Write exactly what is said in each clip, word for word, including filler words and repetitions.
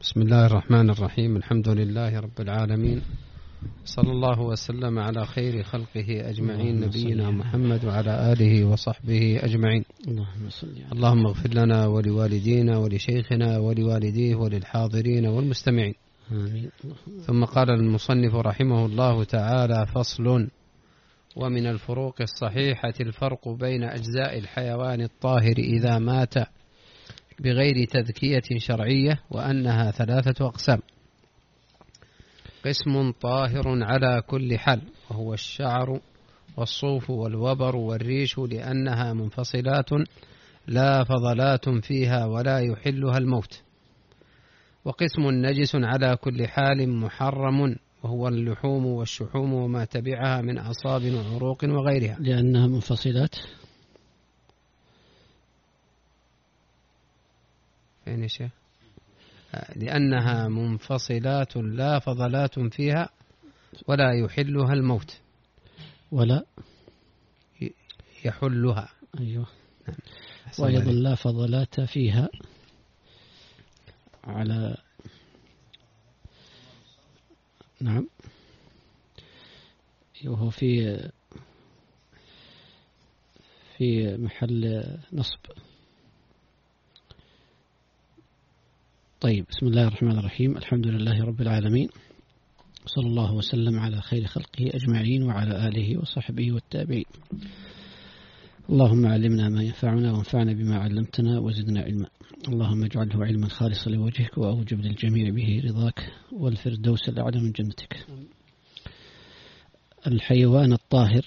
بسم الله الرحمن الرحيم. الحمد لله رب العالمين، صلى الله وسلم على خير خلقه أجمعين، نبينا محمد وعلى آله وصحبه أجمعين. اللهم صل على اللهم اغفر لنا ولوالدينا ولشيخنا ولوالديه وللحاضرين والمستمعين. آمين. ثم قال المصنف رحمه الله تعالى: فصل: ومن الفروق الصحيحة الفرق بين أجزاء الحيوان الطاهر إذا مات بغير تذكية شرعية، وأنها ثلاثة أقسام: قسم طاهر على كل حال، وهو الشعر والصوف والوبر والريش، لأنها منفصلات لا فضلات فيها ولا يحلها الموت. وقسم نجس على كل حال محرم، وهو اللحوم والشحوم وما تبعها من أعصاب وعروق وغيرها. لأنها منفصلات فين يا شيخ؟ لأنها منفصلات لا فضلات فيها ولا يحلها الموت. ولا يحلها. أيوة. وأيضا لا فضلات فيها على نعم وهو في في محل نصب. طيب، بسم الله الرحمن الرحيم. الحمد لله رب العالمين، صلى الله وسلم على خير خلقه أجمعين وعلى آله وصحبه والتابعين. اللهم علمنا ما ينفعنا وانفعنا بما علمتنا وزدنا علما. اللهم اجعله علما خالصا لوجهك، وأوجب للجميع به رضاك والفردوس الأعلى من جنتك. الحيوان الطاهر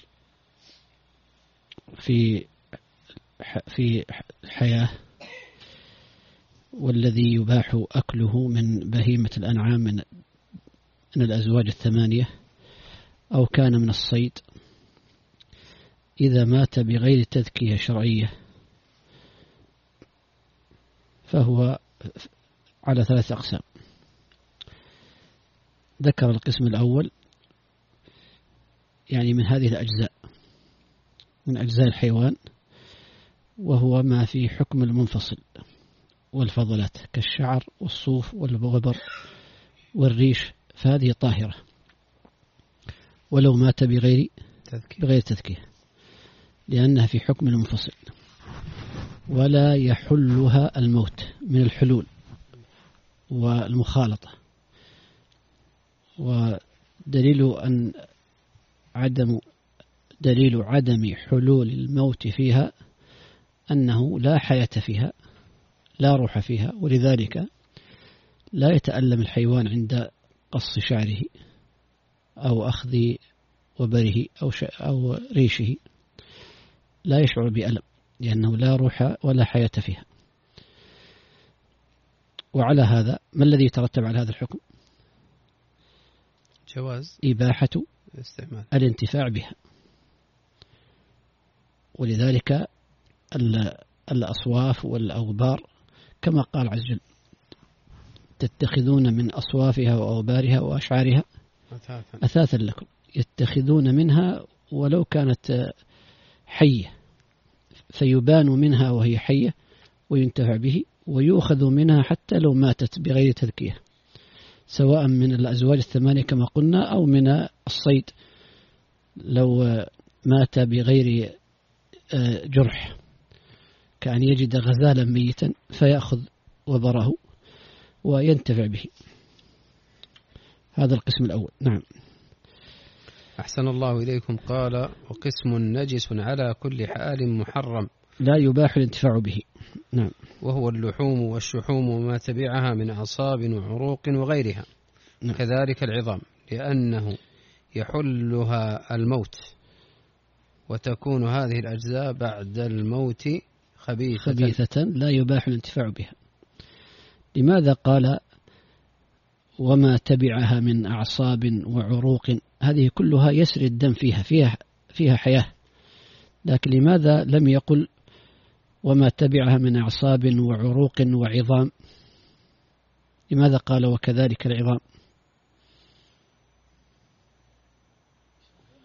في في الحياة، والذي يباح أكله من بهيمة الأنعام من من الأزواج الثمانية، أو كان من الصيد، إذا مات بغير تذكية شرعية فهو على ثلاث أقسام. ذكر القسم الأول يعني من هذه الأجزاء من أجزاء الحيوان، وهو ما في حكم المنفصل والفضلات كالشعر والصوف والوبر والريش، فهذه طاهرة ولو مات بغير تذكية. بغير تذكية لأنها في حكم المنفصل، ولا يحلها الموت من الحلول والمخالطة. ودليل أن عدم دليل عدم حلول الموت فيها أنه لا حياة فيها، لا روح فيها، ولذلك لا يتألم الحيوان عند قص شعره أو أخذ وبره أو, أو ريشه، لا يشعر بألم لأنه لا روح ولا حياة فيها. وعلى هذا ما الذي يترتب على هذا الحكم؟ جواز إباحة الاستعمال الانتفاع بها. ولذلك الأصواف والأوبار كما قال عز وجل: تتخذون من أصوافها وأوبارها وأشعارها أثاثا لكم. يتخذون منها ولو كانت حية، فيبان منها وهي حية وينتفع به، ويؤخذ منها حتى لو ماتت بغير تذكية، سواء من الأزواج الثمانية كما قلنا أو من الصيد لو مات بغير جرح، كأن يجد غزالا ميتا فيأخذ وبره وينتفع به. هذا القسم الأول. نعم. أحسن الله إليكم. قال: وقسم نجس على كل حال محرم، لا يباح الانتفاع به. نعم. وهو اللحوم والشحوم وما تبعها من أعصاب وعروق وغيرها. نعم. كذلك العظام، لأنه يحلها الموت، وتكون هذه الأجزاء بعد الموت خبيثة, خبيثة لا يباح الانتفاع بها. لماذا قال وما تبعها من أعصاب وعروق؟ هذه كلها يسري الدم فيها فيها فيها حياة، لكن لماذا لم يقل وما تبعها من أعصاب وعروق وعظام؟ لماذا قال وكذلك العظام؟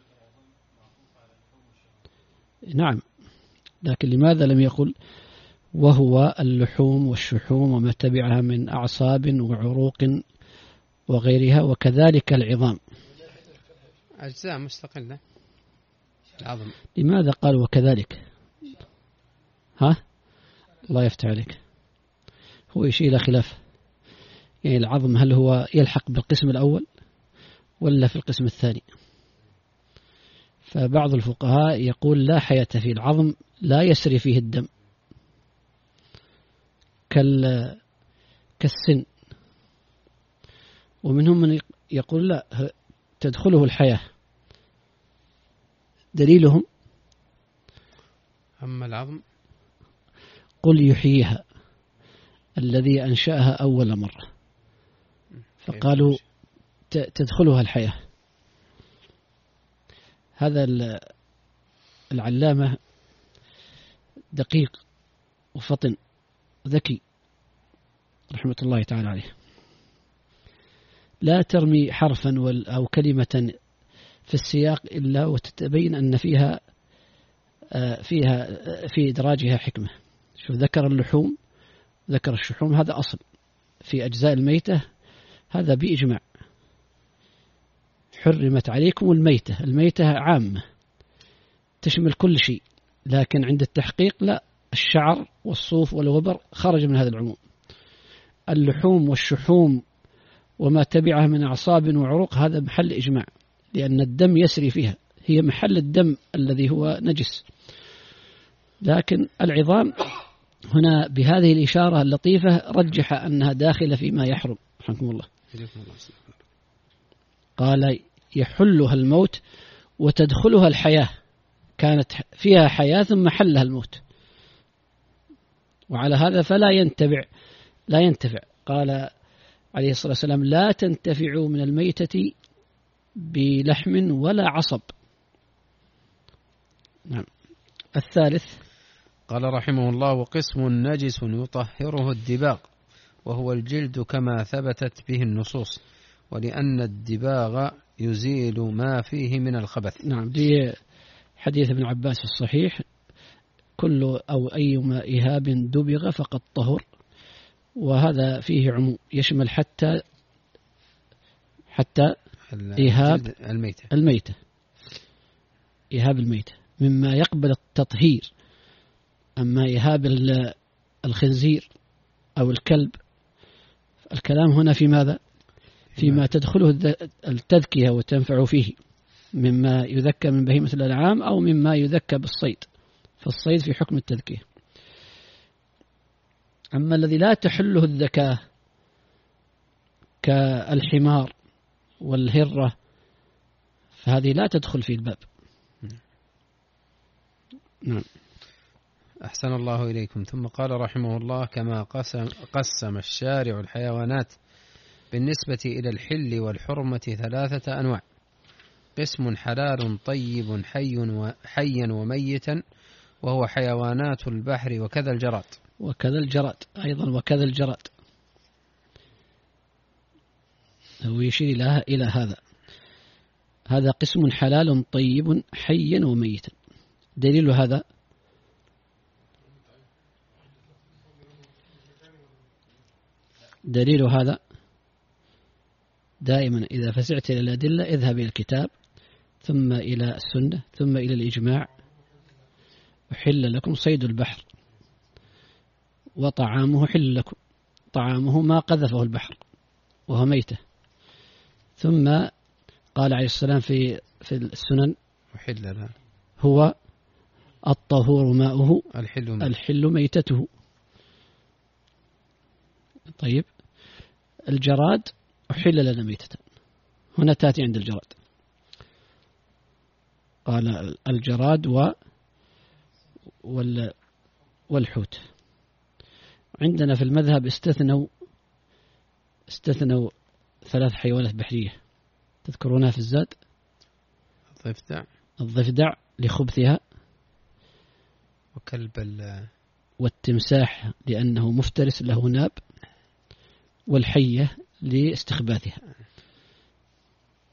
نعم، لكن لماذا لم يقل وهو اللحوم والشحوم وما تبعها من أعصاب وعروق وغيرها، وكذلك العظام. أجزاء مستقلة العظم. لماذا قال وكذلك؟ ها؟ الله يفتح عليك. هو يشير إلى خلاف، يعني العظم هل هو يلحق بالقسم الأول ولا في القسم الثاني؟ فبعض الفقهاء يقول لا حياة فيه، العظم لا يسري فيه الدم كالسن، ومنهم من يقول لا تدخله الحياة. دليلهم أما العظم قل يحييها الذي أنشأها أول مرة، فقالوا تدخلها الحياة. هذا العلامة دقيق وفطن ذكي رحمة الله تعالى عليه، لا ترمي حرفا أو كلمة في السياق إلا وتتبين أن فيها فيها في إدراجها حكمة. شو ذكر اللحوم، ذكر الشحوم، هذا أصل في أجزاء الميتة، هذا بإجماع. حرمت عليكم الميتة، الميتة عامة تشمل كل شيء، لكن عند التحقيق لا، الشعر والصوف والوبر خرج من هذا العموم. اللحوم والشحوم وما تبعها من أعصاب وعروق هذا محل إجماع، لأن الدم يسري فيها، هي محل الدم الذي هو نجس. لكن العظام هنا بهذه الإشارة اللطيفة رجح أنها داخلة فيما يحرم. رحمكم الله. قال يحلها الموت وتدخلها الحياة، كانت فيها حياة ثم حلها الموت، وعلى هذا فلا ينتفع لا ينتفع قال عليه الصلاة والسلام لا تنتفعوا من الميتة بلحم ولا عصب. نعم. الثالث قال رحمه الله وقسم نجس يطهره الدباغ، وهو الجلد كما ثبتت به النصوص، ولأن الدباغ يزيل ما فيه من الخبث. نعم، دي حديث ابن عباس الصحيح، كل أو أيما إهاب دبغ فقد طهر، وهذا فيه عموم يشمل حتى حتى إهاب الميتة الميتة إهاب الميتة مما يقبل التطهير. أما إهاب الخنزير أو الكلب، الكلام هنا في ماذا؟ فيما تدخله التذكية وتنفع فيه، مما يذكى من بهيمة الأنعام أو مما يذكى بالصيد، فالصيد في حكم التذكية. أما الذي لا تحله الذكاة كالحمار والهرة فهذه لا تدخل في الباب. نعم. أحسن الله إليكم. ثم قال رحمه الله كما قسم, قسم الشارع الحيوانات بالنسبة إلى الحل والحرمة ثلاثة أنواع: قسم حلال طيب حي حيا وميتا، وهو حيوانات البحر وكذا الجراد. وكذا الجراد أيضا، وكذا الجراد هو يشير إلى هذا. هذا قسم حلال طيب حيا وميتا. دليل هذا دليل هذا دائما إذا فزعت إلى الأدلة اذهب إلى الكتاب ثم إلى السنة ثم إلى الإجماع. أحل لكم صيد البحر وطعامه حل لكم، طعامه ما قذفه البحر وهو ميتة. ثم قال عليه السلام في في السنن أحل له هو الطهور ماؤه الحل, ميت. الحل ميتته. طيب الجراد أحل لنا ميتة، هنا تأتي عند الجراد قال الجراد و والحوت. عندنا في المذهب استثنوا استثنوا ثلاث حيوانات بحرية تذكرونها في الزاد: الضفدع الضفدع لخبثها، وكلب ال... والتمساح لأنه مفترس له ناب، والحية لاستخباثها.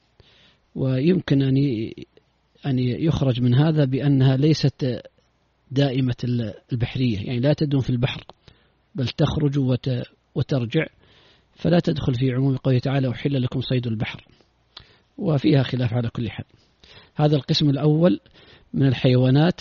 ويمكن أن أن يخرج من هذا بأنها ليست دائمة البحرية، يعني لا تدوم في البحر بل تخرج وترجع، فلا تدخل في عموم قوله تعالى أحل لكم صيد البحر، وفيها خلاف على كل حال. هذا القسم الأول من الحيوانات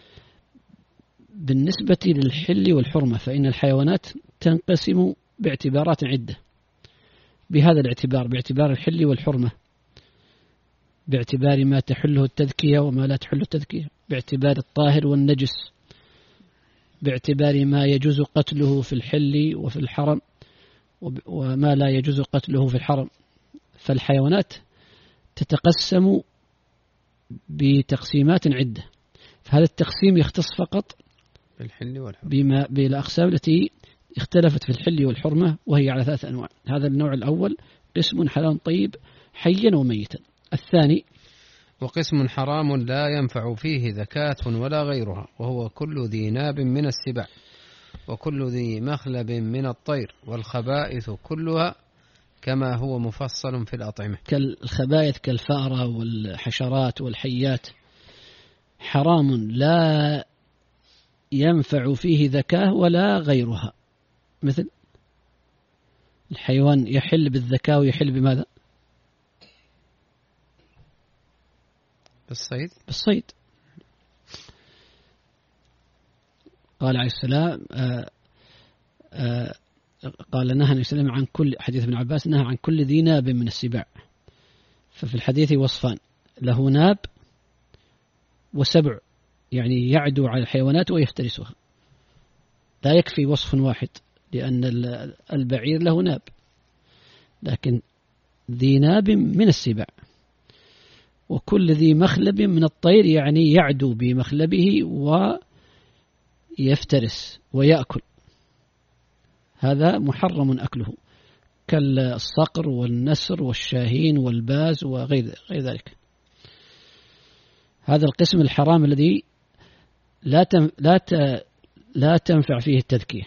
بالنسبة للحل والحرمة، فإن الحيوانات تنقسم باعتبارات عدة، بهذا الاعتبار، باعتبار الحل والحرمة، باعتبار ما تحله التذكية وما لا تحله التذكية، باعتبار الطاهر والنجس، باعتبار ما يجوز قتله في الحل وفي الحرم وما لا يجوز قتله في الحرم. فالحيوانات تتقسم بتقسيمات عدة، فهذا التقسيم يختص فقط بالحل والحرمة بما بالأقسام التي اختلفت في الحل والحرمة، وهي على ثلاث أنواع. هذا النوع الأول قسم حلال طيب حيا وميتا. الثاني وقسم حرام لا ينفع فيه زكاة ولا غيرها، وهو كل ذي ناب من السباع وكل ذي مخلب من الطير والخبائث كلها كما هو مفصل في الأطعمة. كالخبائث كالفأرة والحشرات والحيات حرام لا ينفع فيه ذكاة ولا غيرها، مثل الحيوان يحل بالذكاة ويحل بماذا؟ بالصيد. بالصيد. قال عليه السلام آآ آآ قال نهى الإسلام عن كل، حديث ابن عباس نهى عن كل ذي ناب من السباع. ففي الحديث وصفان، له ناب وسبع، يعني يعدو على الحيوانات ويفترسها، لا يكفي وصف واحد لأن البعير له ناب، لكن ذي ناب من السباع. وكل ذي مخلب من الطير يعني يعدو بمخلبه ويفترس ويأكل، هذا محرم أكله، كالصقر والنسر والشاهين والباز وغير غير ذلك. هذا القسم الحرام الذي لا لا لا تنفع فيه التذكية.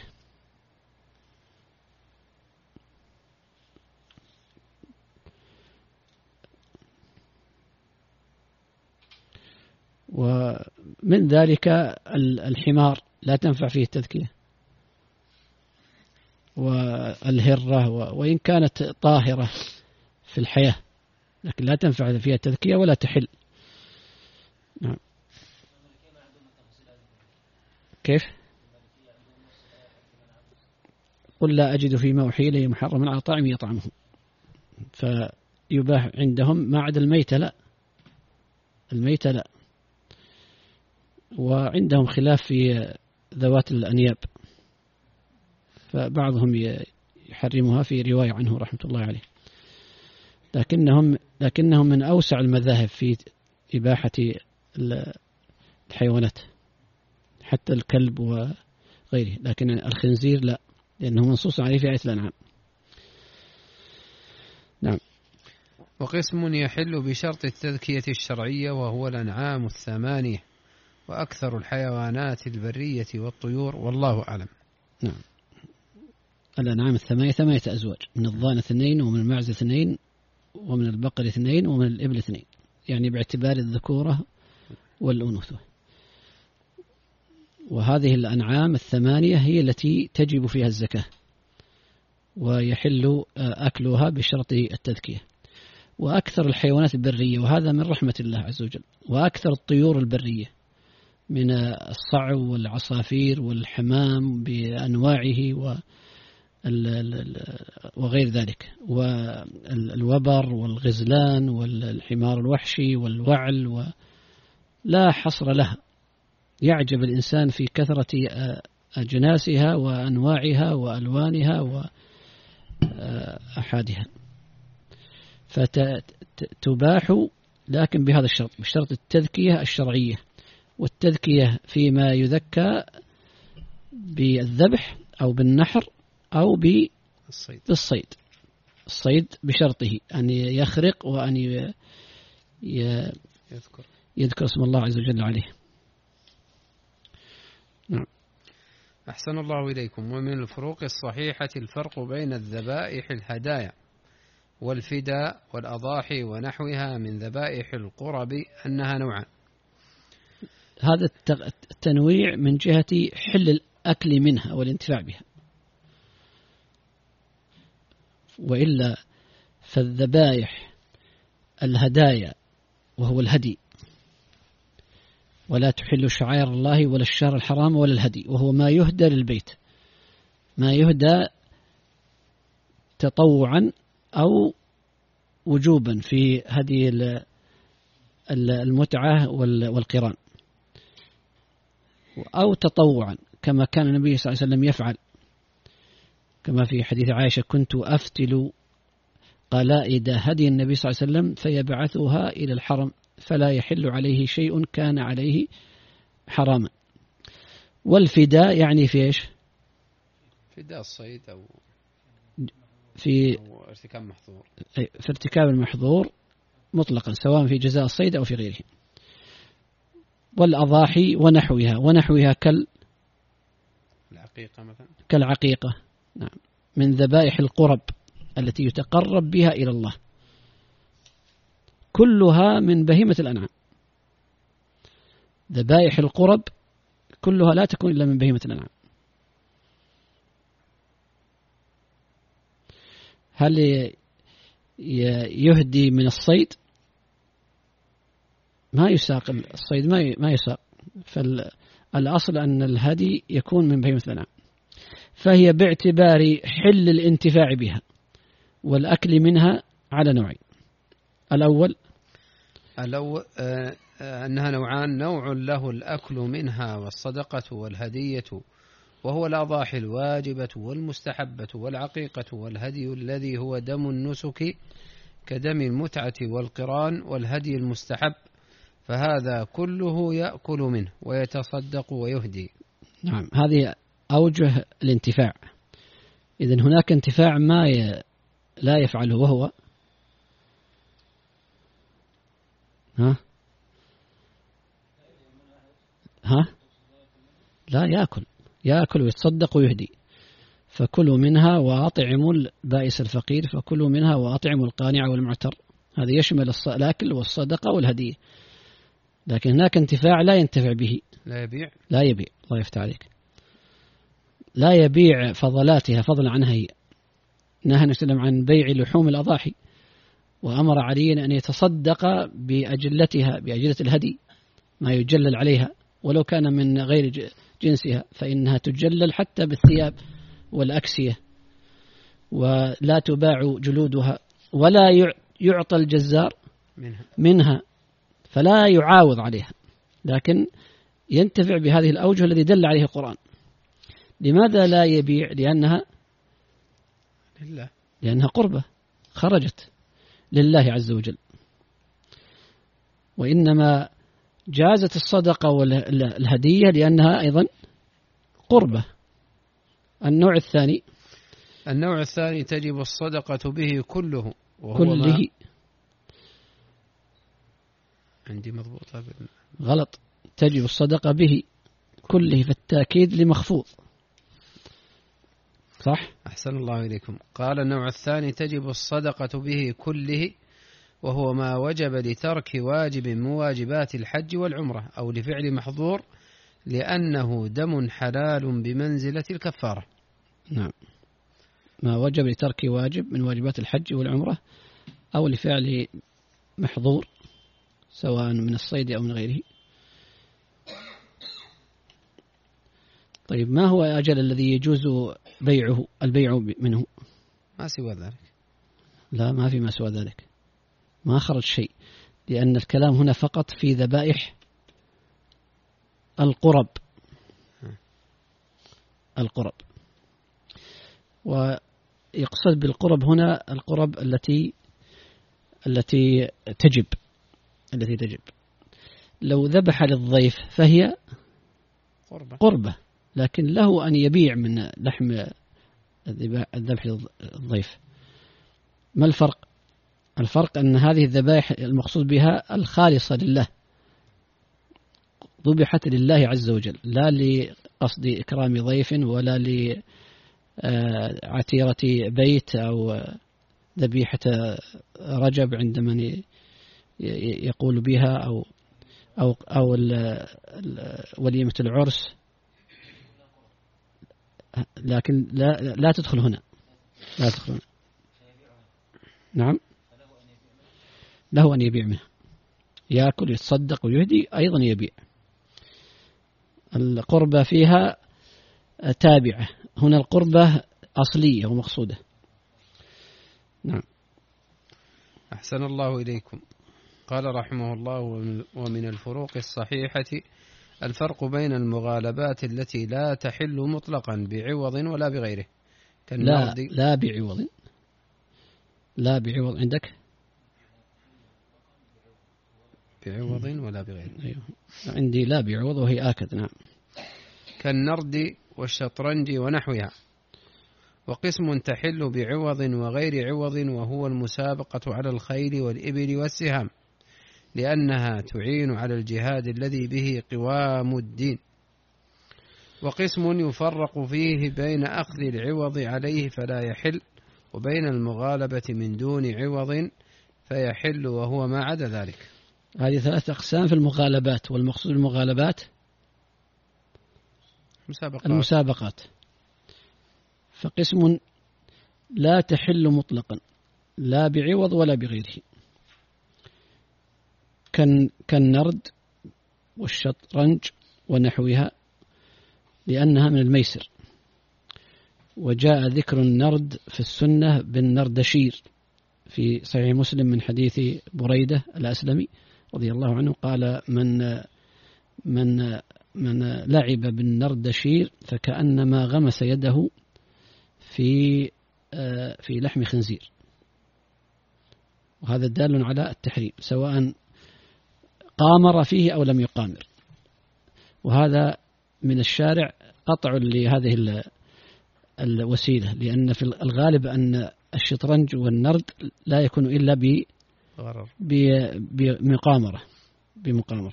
ومن ذلك الحمار لا تنفع فيه التذكية، والهرة وإن كانت طاهرة في الحياة لكن لا تنفع فيها التذكية ولا تحل. نعم. كيف؟ قل لا أجد فيما أوحي إلي محرما على طاعم يطعمه، فيباح عندهم ما عدا الميتة لا، الميتة لا. وعندهم خلاف في ذوات الأنياب، فبعضهم يحرمها في رواية عنه رحمة الله عليه، لكنهم لكنهم من أوسع المذاهب في إباحة الحيوانات حتى الكلب وغيره، لكن الخنزير لا، لأنه منصوص عليه في آية الأنعام. نعم. وقسم يحل بشرط التذكية الشرعية وهو الأنعام الثمانية وأكثر الحيوانات البرية والطيور، والله أعلم. نعم. الأنعام الثمانية ثمانية أزواج، من الضأن اثنين ومن المعز اثنين ومن البقر اثنين ومن الإبل اثنين، يعني باعتبار الذكورة والأنوثة. وهذه الأنعام الثمانية هي التي تجب فيها الزكاة ويحل أكلها بشرط التذكية. وأكثر الحيوانات البرية، وهذا من رحمة الله عز وجل، وأكثر الطيور البرية من الصعو والعصافير والحمام بأنواعه وغير ذلك، والوبر والغزلان والحمار الوحشي والوعل، ولا حصر لها. يعجب الإنسان في كثرة أجناسها وأنواعها وألوانها وأحادها، فتباح لكن بهذا الشرط، بشرط التذكية الشرعية، والتذكية فيما يذكى بالذبح أو بالنحر أو بالصيد. الصيد بشرطه أن يخرق وأن يذكر يذكر اسم الله عز وجل عليه. نعم. أحسن الله إليكم. ومن الفروق الصحيحة الفرق بين الذبائح الهدايا والفداء والأضاحي ونحوها من ذبائح القرب أنها نوعان: هذا التنويع من جهة حل الأكل منها والانتفاع بها، وإلا فالذبائح الهدايا وهو الهدي، ولا تحل شعائر الله ولا الشهر الحرام ولا الهدي، وهو ما يهدى للبيت، ما يهدى تطوعا أو وجوبا في هدي المتعة والقران، أو تطوعا كما كان النبي صلى الله عليه وسلم يفعل، كما في حديث عائشة: كنت أفتل قلائد هدي النبي صلى الله عليه وسلم فيبعثها إلى الحرم فلا يحل عليه شيء كان عليه حراما. والفداء يعني في إيش؟ فداء الصيد أو في أو ارتكاب محظور، في ارتكاب المحظور مطلقا سواء في جزاء الصيد أو في غيره. والأضاحي ونحوها، ونحوها كال العقيقة مثلا، كالعقيقة، نعم، من ذبائح القرب التي يتقرب بها إلى الله، كلها من بهيمة الأنعام. ذبائح القرب كلها لا تكون إلا من بهيمة الأنعام. هل يهدي من الصيد؟ ما يساق الصيد، ما يساق، فالأصل أن الهدي يكون من بهيمة الأنعام، فهي باعتبار حل الانتفاع بها والأكل منها على نوعين. الأول الأول آه أنها نوعان: نوع له الأكل منها والصدقة والهدية، وهو الأضاحي الواجبة والمستحبة والعقيقة والهدي الذي هو دم النسك كدم المتعة والقران، والهدي المستحب فهذا كله يأكل منه ويتصدق ويهدي. نعم، هذه أوجه الانتفاع. إذن هناك انتفاع ما ي... لا يفعله، وهو ها ها لا يأكل يأكل ويتصدق ويهدي. فكلوا منها وأطعموا البائس الفقير، فكلوا منها وأطعموا القانع والمعتر. هذا يشمل الأكل والصدقة والهدية. لكن هناك انتفاع لا ينتفع به، لا يبيع لا يبيع الله يفتح عليك، لا يبيع فضلاتها فضلا عنها هي. نهى نسلم عن بيع لحوم الأضاحي، وأمر علينا أن يتصدق بأجلتها، بأجلة الهدي، ما يجلل عليها ولو كان من غير جنسها، فإنها تجلل حتى بالثياب والأكسية، ولا تباع جلودها، ولا يعطى الجزار منها, منها فلا يعاوض عليها، لكن ينتفع بهذه الأوجه الذي دل عليه القرآن. لماذا لا يبيع؟ لأنها لله، لأنها قربة خرجت لله عز وجل. وإنما جازت الصدقة والهدية لأنها أيضا قربة. النوع الثاني النوع الثاني تجب الصدقة به كله، وهو كله ما عندي مضبوطة بال... غلط، تجب الصدقة به كله، فالتأكيد لمخفوض، صح؟ أحسن الله إليكم. قال النوع الثاني تجب الصدقة به كله، وهو ما وجب لترك واجب من واجبات الحج والعمرة أو لفعل محظور، لأنه دم حلال بمنزلة الكفارة. نعم، ما وجب لترك واجب من واجبات الحج والعمرة أو لفعل محظور سواء من الصيد أو من غيره. طيب، ما هو أجل الذي يجوز بيعه البيع منه؟ ما سوى ذلك. لا، ما في ما سوى ذلك، ما خرج شيء، لأن الكلام هنا فقط في ذبائح القرب القرب ويقصد بالقرب هنا القرب التي التي تجب التي تجب لو ذبح للضيف فهي قربة, قربة، لكن له أن يبيع من لحم الذبح للضيف. ما الفرق؟ الفرق أن هذه الذبائح المقصود بها الخالصة لله، ذبحت لله عز وجل، لا لقصد إكرام ضيف ولا لعتيرة بيت أو ذبيحة رجب عند من يقول بها أو أو أو وليمة العرس، لكن لا لا تدخل هنا، لا تدخل هنا. نعم، له أن يبيع منها، يأكل يتصدق ويهدي، أيضا يبيع. القربة فيها تابعة، هنا القربة أصلية ومقصودة. نعم. أحسن الله إليكم. قال رحمه الله: ومن الفروق الصحيحة الفرق بين المغالبات التي لا تحل مطلقا بعوض ولا بغيره لا لا بعوض، لا بعوض عندك بعوض ولا بغيره. أيوه. عندي لا بعوض وهي آكد. نعم. كالنرد والشطرنج ونحوها. وقسم تحل بعوض وغير عوض وهو المسابقة على الخيل والإبل والسهام، لأنها تعين على الجهاد الذي به قوام الدين. وقسم يفرق فيه بين أخذ العوض عليه فلا يحل، وبين المغالبة من دون عوض فيحل، وهو ما عدا ذلك. هذه ثلاثة أقسام في المغالبات، والمقصود المغالبات مسابقات. المسابقات. فقسم لا تحل مطلقا لا بعوض ولا بغيره، كالنرد والشطرنج ونحوها، لأنها من الميسر. وجاء ذكر النرد في السنة بالنردشير في صحيح مسلم من حديث بريدة الأسلمي رضي الله عنه قال: من من من لعب بالنردشير فكأنما غمس يده في في لحم خنزير. وهذا دال على التحريم سواء قامر فيه أو لم يقامر. وهذا من الشارع قطع لهذه الوسيلة، لأن في الغالب أن الشطرنج والنرد لا يكون إلا بمقامرة بمقامرة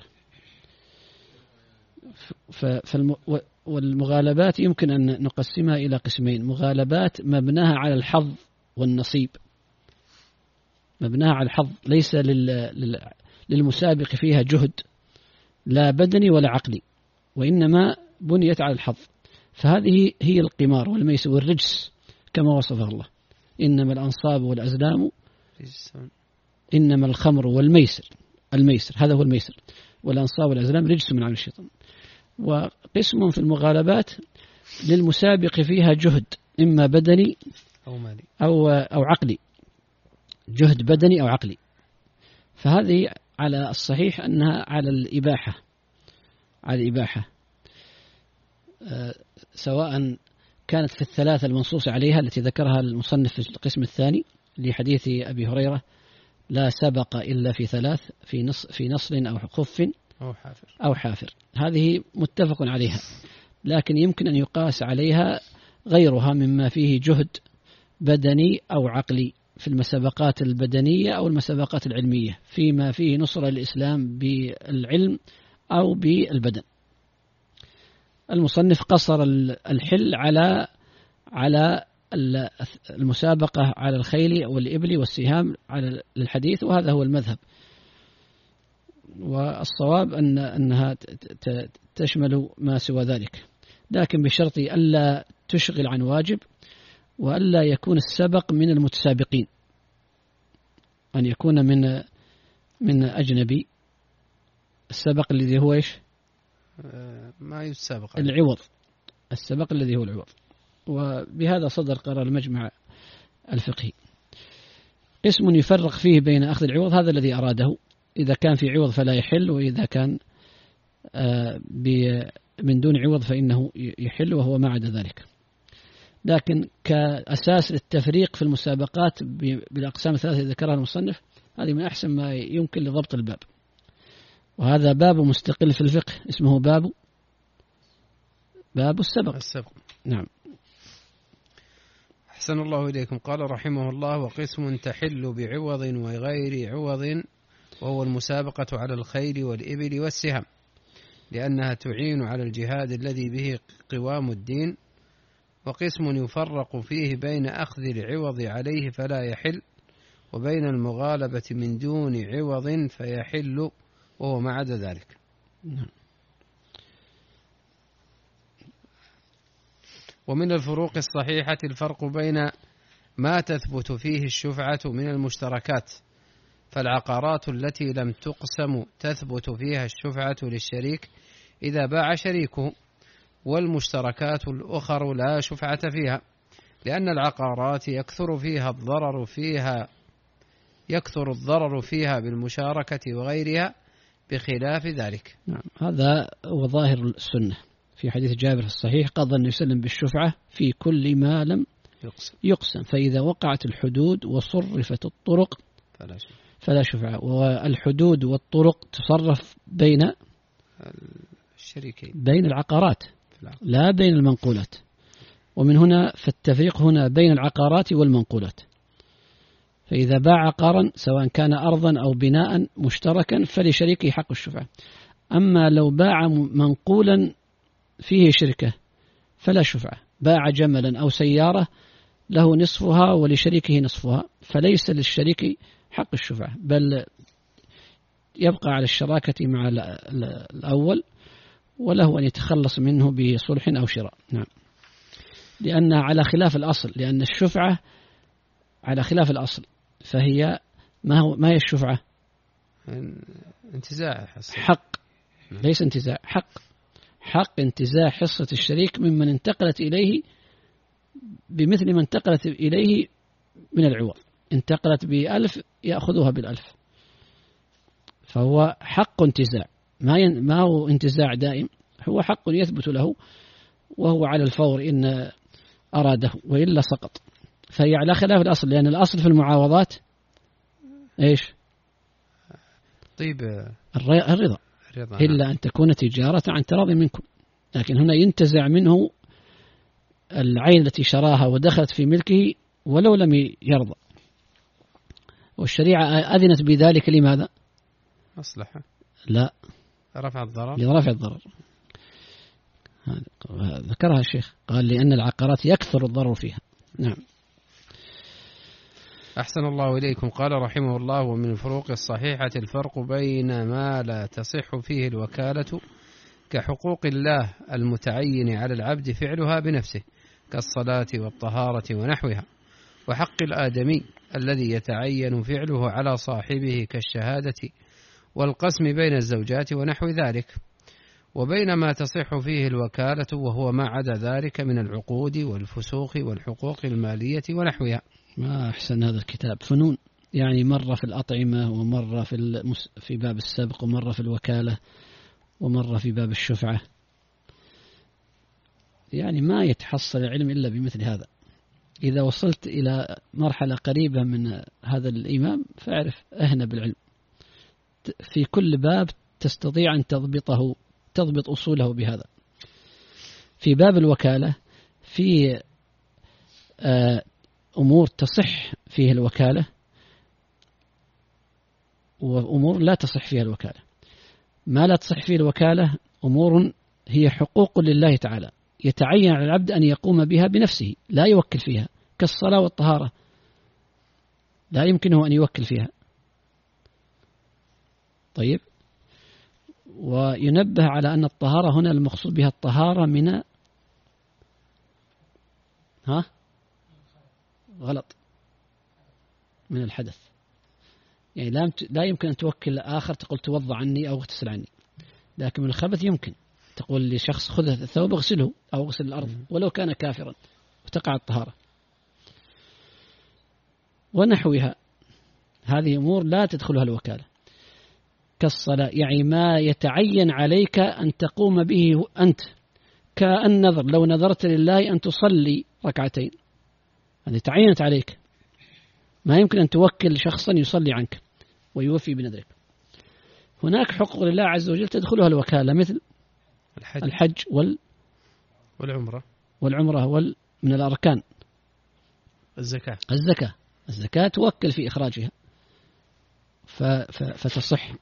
والمغالبات يمكن أن نقسمها إلى قسمين: مغالبات مبناها على الحظ والنصيب، مبناها على الحظ، ليس للمسابق فيها جهد لا بدني ولا عقلي، وإنما بنيت على الحظ. فهذه هي القمار والميسر والرجس كما وصفه الله: إنما الأنصاب والأزلام، إنما الخمر والميسر، الميسر هذا هو الميسر، والأنصاب والأزلام رجس من عمل الشيطان. وقسم في المغالبات للمسابق فيها جهد إما بدني أو مالي أو أو عقلي، جهد بدني أو عقلي. فهذه على الصحيح أنها على الإباحة، على الإباحة أه سواء كانت في الثلاثة المنصوص عليها التي ذكرها المصنف في القسم الثاني لحديث أبي هريرة: لا سبق إلا في ثلاث، في نص في نصل أو خف أو حافر أو حافر. هذه متفق عليها، لكن يمكن أن يقاس عليها غيرها مما فيه جهد بدني أو عقلي في المسابقات البدنية أو المسابقات العلمية، فيما فيه نصرة الإسلام بالعلم أو بالبدن. المصنف قصر الحل على على المسابقة على الخيل والإبل والسهام على الحديث، وهذا هو المذهب. والصواب أن أنها تشمل ما سوى ذلك، لكن بشرط ألا تشغل عن واجب، وألا يكون السبق من المتسابقين، أن يكون من من أجنبي. السبق الذي هو إيش؟ ما يسابق العوض، السبق الذي هو العوض. وبهذا صدر قرار المجمع الفقهي. قسم يفرق فيه بين أخذ العوض، هذا الذي أراده، إذا كان في عوض فلا يحل، وإذا كان من دون عوض فإنه يحل، وهو ما عدا ذلك. لكن كأساس للتفريق في المسابقات بالأقسام الثلاثة التي ذكرها المصنف، هذه من أحسن ما يمكن لضبط الباب. وهذا باب مستقل في الفقه اسمه باب باب السبق. السبق. نعم. أحسن الله إليكم. قال رحمه الله: وقسم تحل بعوض وغير عوض وهو المسابقة على الخيل والإبل والسهام، لأنها تعين على الجهاد الذي به قوام الدين. وقسم يفرق فيه بين أخذ العوض عليه فلا يحل، وبين المغالبة من دون عوض فيحل، وهو ما عدا ذلك. ومن الفروق الصحيحة الفرق بين ما تثبت فيه الشفعة من المشتركات، فالعقارات التي لم تقسم تثبت فيها الشفعة للشريك إذا باع شريكه، والمشتركات الأخر لا شفعة فيها، لأن العقارات يكثر فيها الضرر فيها يكثر الضرر فيها بالمشاركة وغيرها بخلاف ذلك. نعم، هذا هو ظاهر السنة في حديث جابر في الصحيح: قضى النبي صلى الله عليه وسلم بالشفعة في كل ما لم يقسم, يقسم فإذا وقعت الحدود وصرفت الطرق فلا شفعة. فلا شفعة. والحدود والطرق تصرف بين الشريكين، بين العقارات لا بين المنقولات. ومن هنا فالتفريق هنا بين العقارات والمنقولات. فإذا باع عقارا سواء كان أرضا أو بناء مشتركا فلشريكه حق الشفعة. أما لو باع منقولا فيه شركة فلا شفعة. باع جملا أو سيارة له نصفها ولشريكه نصفها، فليس للشريك حق الشفعة، بل يبقى على الشراكة مع الأول، وله أن يتخلص منه بصلح أو شراء. نعم، لأنها على خلاف الأصل، لأن الشفعة على خلاف الأصل، فهي ما هو ما هي الشفعة؟ انتزاع حق، ليس انتزاع، حق حق انتزاع حصة الشريك ممن انتقلت إليه بمثل ما انتقلت إليه من العوض. انتقلت بألف يأخذها بالألف، فهو حق انتزاع، ما ين... ما هو انتزاع دائم، هو حق يثبت له وهو على الفور إن أراده، وإلا سقط. فهي على خلاف الأصل، لأن الأصل في المعاوضات إيش؟ طيب الرضا, الرضا. إلا أن تكون تجارة عن تراض منكم. لكن هنا ينتزع منه العين التي شراها ودخلت في ملكه ولو لم يرضى، والشريعة أذنت بذلك. لماذا؟ مصلحة؟ لا، رفع الضرر. لرفع الضرر. ذكرها الشيخ، قال لأن العقارات يكثر الضرر فيها. نعم. أحسن الله إليكم. قال رحمه الله: ومن الفروق الصحيحة الفرق بين ما لا تصح فيه الوكالة كحقوق الله المتعين على العبد فعلها بنفسه كالصلاة والطهارة ونحوها، وحق الآدمي الذي يتعين فعله على صاحبه كالشهادة والقسم بين الزوجات ونحو ذلك، وبين ما تصح فيه الوكالة وهو ما عدا ذلك من العقود والفسوق والحقوق المالية ونحوها. ما أحسن هذا الكتاب، فنون، يعني مرة في الأطعمة، ومرة في المس... في باب السبق، ومرة في الوكالة، ومرة في باب الشفعة. يعني ما يتحصل العلم إلا بمثل هذا. إذا وصلت إلى مرحلة قريبة من هذا الإمام فاعرف أهنى بالعلم. في كل باب تستطيع أن تضبطه، تضبط أصوله بهذا. في باب الوكالة في أمور تصح فيه الوكالة، وأمور لا تصح فيها الوكالة. ما لا تصح فيه الوكالة أمور هي حقوق لله تعالى، يتعين على العبد أن يقوم بها بنفسه، لا يوكل فيها، كالصلاة والطهارة لا يمكنه أن يوكل فيها. طيب، وينبه على أن الطهارة هنا المقصود بها الطهارة من ها غلط من الحدث. يعني لا يمكن أن توكل آخر تقول توضع عني أو اغتسل عني، لكن من الخبث يمكن تقول لشخص خذ الثوب اغسله أو اغسل الأرض ولو كان كافرا، وتقع الطهارة ونحوها. هذه أمور لا تدخلها الوكالة. كالصلاة، يعني ما يتعين عليك أن تقوم به أنت، كالنذر، لو نذرت لله أن تصلي ركعتين هذه تعينت عليك، ما يمكن أن توكل شخصا يصلي عنك ويوفي بنذرك. هناك حقوق لله عز وجل تدخلها الوكالة، مثل الحج, الحج وال والعمرة والعمرة وال من الأركان. الزكاة الزكاة الزكاة توكل في إخراجها فتصح.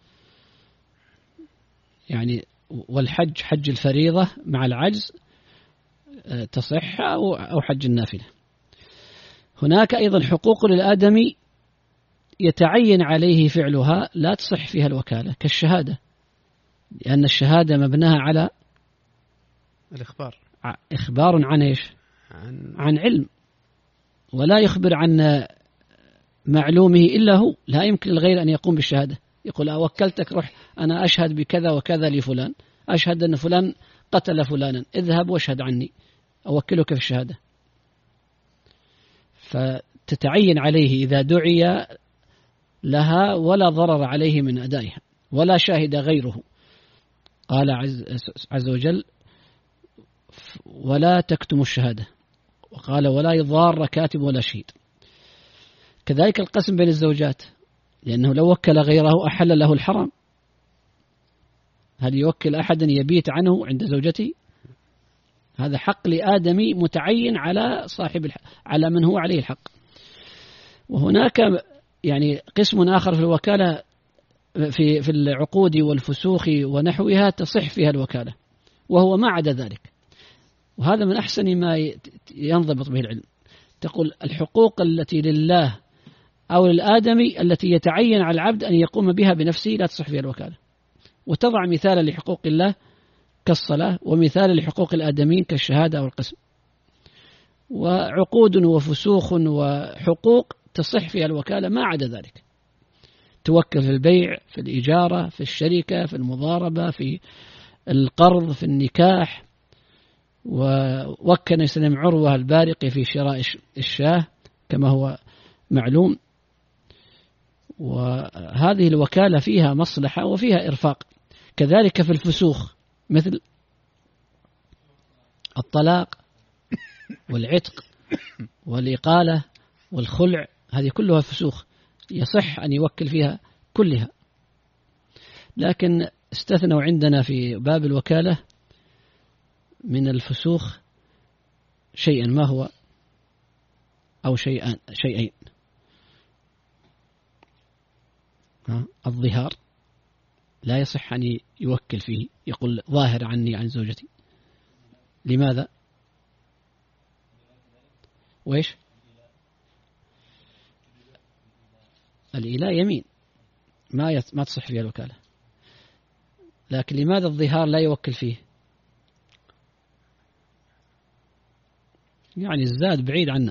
يعني والحج حج الفريضة مع العجز تصح، أو حج النافلة. هناك أيضا حقوق للآدمي يتعين عليه فعلها لا تصح فيها الوكالة، كالشهادة، لأن الشهادة مبناها على الإخبار، إخبار عن إيش؟ عن, عن علم، ولا يخبر عن معلومه إلا هو. لا يمكن للغير أن يقوم بالشهادة، يقول أوكلتك روح أنا أشهد بكذا وكذا لفلان، أشهد أن فلان قتل فلانا، اذهب واشهد عني، أوكلك في الشهادة. فتتعين عليه إذا دعي لها ولا ضرر عليه من أدائها ولا شاهد غيره. قال عز, عز وجل ولا تكتموا الشهادة، وقال ولا يضار كاتب ولا شهيد. كذلك القسم بين الزوجات، لأنه لو وكل غيره أحل له الحرام. هل يوكل أحدا يبيت عنه عند زوجته؟ هذا حق لآدمي متعين على صاحب الحق، على من هو عليه الحق. وهناك يعني قسم آخر في الوكالة في في العقود والفسوخ ونحوها تصح فيها الوكالة، وهو ما عدا ذلك. وهذا من أحسن ما ينضبط به العلم. تقول الحقوق التي لله أو للآدمي التي يتعين على العبد أن يقوم بها بنفسه لا تصح فيها الوكالة، وتضع مثالا لحقوق الله كالصلاة، ومثالا لحقوق الآدمين كالشهادة أو القسم. وعقود وفسوخ وحقوق تصح فيها الوكالة ما عدا ذلك. توكل في البيع، في الإجارة، في الشركة، في المضاربة، في القرض، في النكاح. ووكل سلم عروة البارقي في شراء الشاه كما هو معلوم. وهذه الوكالة فيها مصلحة وفيها إرفاق. كذلك في الفسوخ مثل الطلاق والعتق والإقالة والخلع، هذه كلها فسوخ يصح أن يوكل فيها كلها. لكن استثنوا عندنا في باب الوكالة من الفسوخ شيئا، ما هو؟ أو شيئان شيئين الظهار لا يصح أن يوكل فيه، يقول ظاهر عني عن زوجتي. لماذا؟ وإيش؟ الإله يمين ما ما تصح فيها الوكالة. لكن لماذا الظهار لا يوكل فيه؟ يعني الزاد بعيد عنا،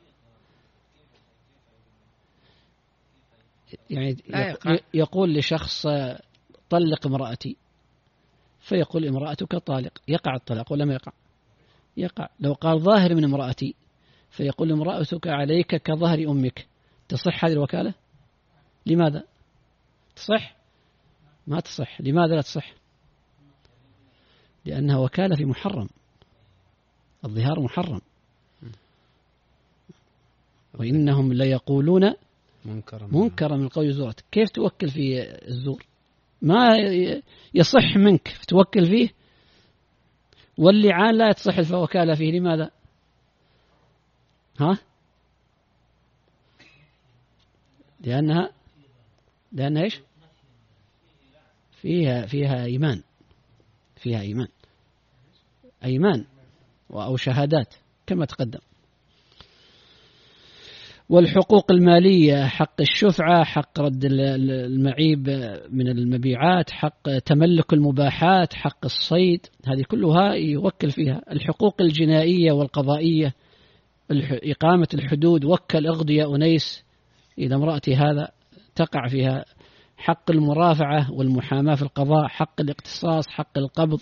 يعني يقول لشخص طلق امرأتي، فيقول امرأتك طالق، يقع الطلاق ولا ما يقع؟ يقع. لو قال ظاهر من امرأتي فيقول امرأتك عليك كظهر أمك، تصح هذه الوكالة؟ لماذا؟ تصح؟ ما تصح. لماذا لا تصح؟ لأنها وكالة في محرم، الظهار محرم. وإنهم ليقولون منكرا من القول زورا. كيف توكل في الزور؟ ما يصح منك توكل فيه. واللعان لا تصح الوكالة فيه. لماذا؟ ها؟ لأنها لأنها إيش؟ فيها فيها إيمان، فيها إيمان أيمان أو شهادات كما تقدم. والحقوق المالية، حق الشفعة، حق رد المعيب من المبيعات، حق تملك المباحات، حق الصيد، هذه كلها يوكل فيها. الحقوق الجنائية والقضائية، إقامة الحدود، وكل اغضي يا أنيس إلى امرأتي، هذا تقع فيها. حق المرافعة والمحاماة في القضاء، حق الاقتصاص، حق القبض.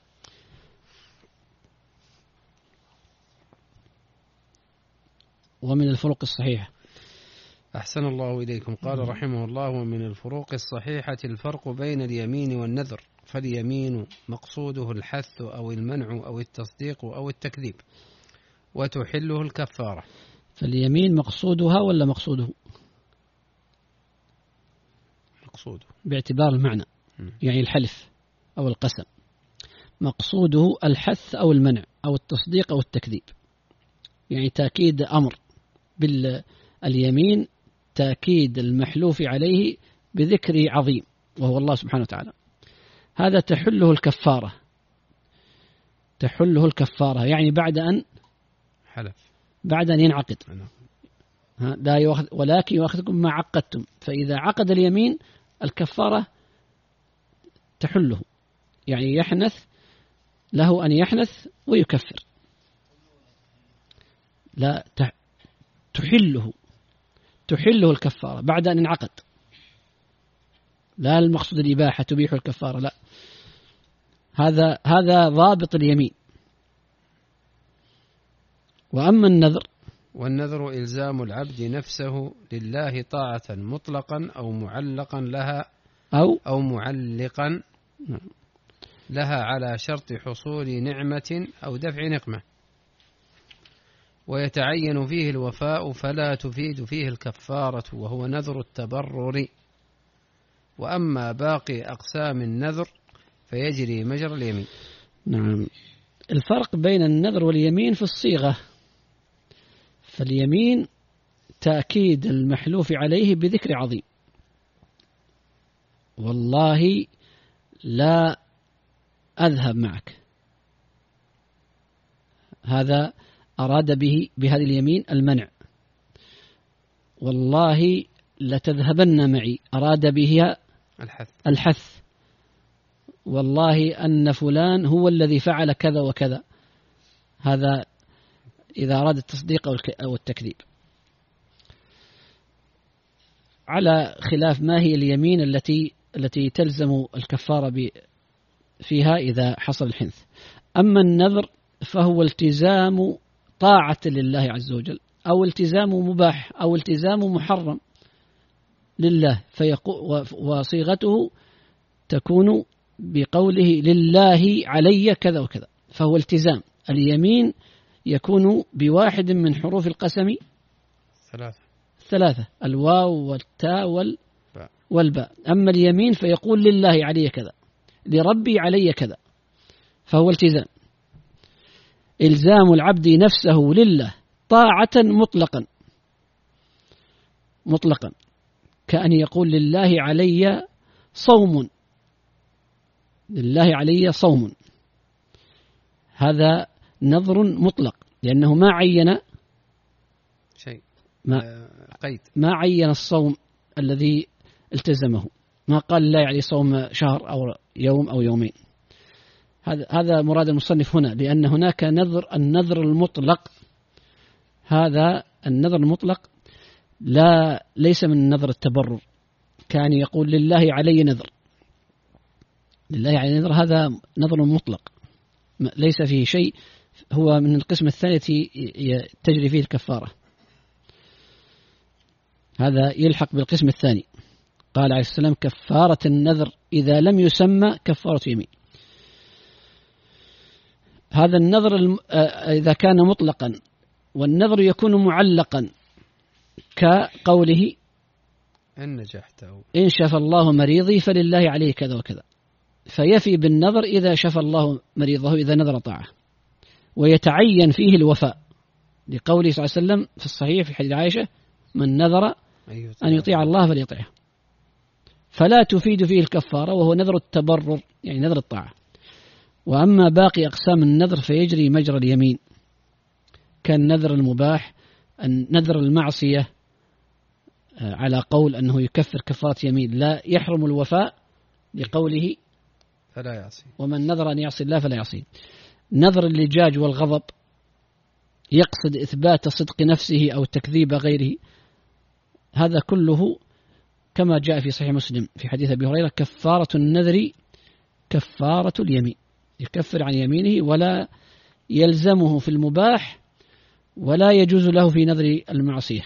ومن الفروق الصحيحة. أحسن الله إليكم. قال رحمه الله ومن الفروق الصحيحة الفرق بين اليمين والنذر، فاليمين مقصوده الحث أو المنع أو التصديق أو التكذيب، وتحله الكفارة. فاليمين مقصودها ولا مقصوده؟ مقصوده باعتبار المعنى، يعني الحلف أو القسم. مقصوده الحث أو المنع أو التصديق أو التكذيب، يعني تأكيد أمر باليمين، تأكيد المحلوف عليه بذكر عظيم وهو الله سبحانه وتعالى. هذا تحله الكفارة، تحله الكفارة يعني بعد أن حلف، بعد أن ينعقد. لا يؤخذ ولكن يؤخذكم ما عقدتم، فإذا عقد اليمين الكفارة تحله، يعني يحنث له أن يحنث ويكفر، لا تحله تحله الكفارة بعد أن انعقد، لا المقصود الإباحة تبيح الكفارة، لا، هذا هذا ضابط اليمين. وأما النذر، والنذر إلزام العبد نفسه لله طاعة مطلقا أو معلقا لها أو أو معلقا لها على شرط حصول نعمة أو دفع نقمة، ويتعين فيه الوفاء فلا تفيد فيه الكفارة، وهو نذر التبرر. وأما باقي أقسام النذر فيجري مجرى اليمين. نعم. الفرق بين النذر واليمين في الصيغة، فاليمين تأكيد المحلوف عليه بذكر عظيم، والله لا أذهب معك، هذا أراد به بهذه اليمين المنع. والله لتذهبن معي، أراد بها الحث. الحث. والله أن فلان هو الذي فعل كذا وكذا، هذا إذا أراد التصديق أو التكذيب. على خلاف ما هي اليمين التي التي تلزم الكفارة فيها إذا حصل الحنث. أما النذر فهو التزام طاعة لله عز وجل، أو التزام مباح، أو التزام محرم لله، وصيغته تكون بقوله لله علي كذا وكذا، فهو التزام. اليمين يكون بواحد من حروف القسم ثلاثة ثلاثة الواو والتاء والباء. أما اليمين فيقول لله علي كذا، لربي علي كذا، فهو التزام. إلزام العبد نفسه لله طاعة مطلقا مطلقا كأن يقول لله علي صوم، لله علي صوم، هذا نذر مطلق، لأنه ما عين شيء، ما قيد، ما عين الصوم الذي التزمه، ما قال لا يعني صوم شهر أو يوم أو يومين. هذا هذا مراد المصنف هنا، لأن هناك نذر، النذر المطلق، هذا النذر المطلق لا ليس من نذر التبرر، كان يقول لله علي نذر، لله علي نذر، هذا نذر مطلق ليس فيه شيء، هو من القسم الثاني تجري فيه الكفارة، هذا يلحق بالقسم الثاني. قال عليه السلام كفارة النذر إذا لم يسمى كفارة يمين. هذا النذر إذا كان مطلقا، والنذر يكون معلقا كقوله إن نجحت أو إن شفى الله مريضي فلله عليه كذا وكذا، فيفي بالنذر إذا شفى الله مريضه إذا نذر طاعة، ويتعين فيه الوفاء، لقوله صلى الله عليه وسلم في الصحيح في حديث عائشة من نذر أن يطيع الله فليطيعه، فلا تفيد فيه الكفارة، وهو نذر التبرر يعني نذر الطاعة. وأما باقي أقسام النذر فيجري مجرى اليمين، كالنذر المباح، النذر المعصية على قول أنه يكفر كفارة يمين لا يحرم الوفاء، لقوله فلا يعصي، ومن نذر أن يعصي الله فلا يعصي. نذر اللجاج والغضب يقصد إثبات صدق نفسه أو تكذيب غيره، هذا كله كما جاء في صحيح مسلم في حديث أبي هريرة كفارة النذر كفارة اليمين، يكفر عن يمينه ولا يلزمه في المباح ولا يجوز له في نذر المعصية.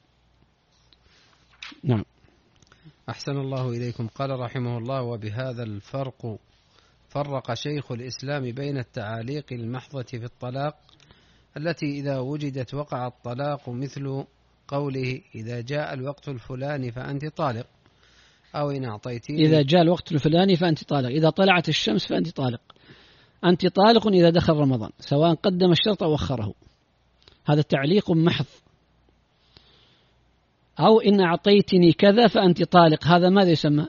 نعم. أحسن الله إليكم. قال رحمه الله وبهذا الفرق فرق شيخ الإسلام بين التعاليق المحضة في الطلاق التي إذا وجدت وقع الطلاق، مثل قوله إذا جاء الوقت الفلاني فأنت طالق، أو إن أعطيتيني إذا جاء الوقت الفلاني فأنت طالق، إذا طلعت الشمس فأنت طالق، أنت طالق إذا دخل رمضان، سواء قدم الشرط أو أخره، هذا تعليق محض. أو إن أعطيتني كذا فأنت طالق، هذا ماذا يسمى؟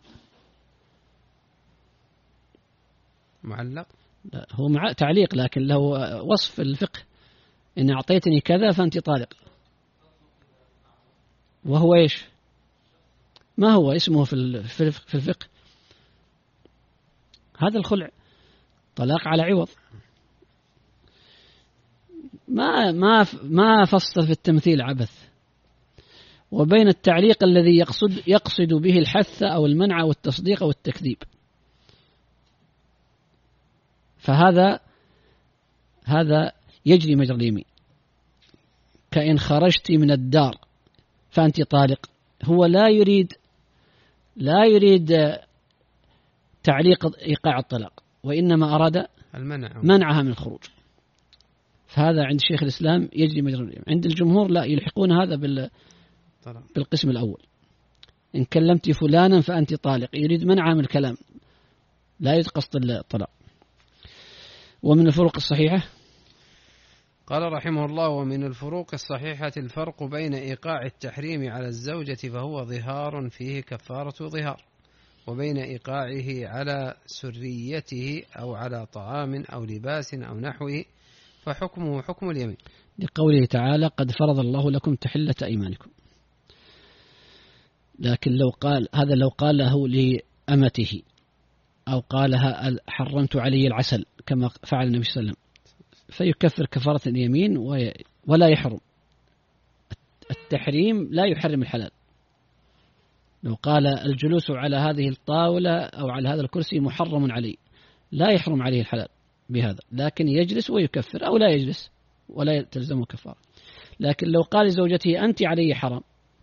معلق؟ لا، هو مع تعليق لكن له وصف الفقه، إن أعطيتني كذا فأنت طالق. وهو إيش؟ ما هو اسمه في في الفقه؟ هذا الخلع، طلاق على عوض. ما ما ما فصل في التمثيل عبث، وبين التعليق الذي يقصد يقصد به الحث أو المنع أو التصديق أو التكذيب. فهذا هذا يجري مجرى اليمين، كأن خرجت من الدار فأنت طالق. هو لا يريد لا يريد تعليق إيقاع الطلاق، وإنما أراد المنع منعها من الخروج. فهذا عند شيخ الإسلام يجري مجرى اليمين. عند الجمهور لا، يلحقون هذا بال بالقسم الأول. إن كلمت فلانا فأنت طالق، يريد منعها من الكلام، لا يريد قصد الطلاق. ومن الفروق الصحيحة قال رحمه الله: ومن الفروق الصحيحة الفرق بين إيقاع التحريم على الزوجة فهو ظهار فيه كفارة ظهار، وبين إيقاعه على سريته أو على طعام أو لباس أو نحوه فحكمه حكم اليمين، لقوله تعالى: قد فرض الله لكم تحلة أيمانكم. لكن لو قال هذا لو قاله لأمته أو قالها حرمت علي العسل كما فعل النبي صلى الله عليه وسلم فيكفر كفارة اليمين ولا يحرم. التحريم لا يحرم الحلال. لو قال الجلوس على هذه الطاولة أو على هذا الكرسي محرم علي، لا يحرم عليه الحلال بهذا، لكن يجلس ويكفر، أو لا يجلس ولا تلزمه كفارة. لكن لو قال لزوجته أنت علي حرام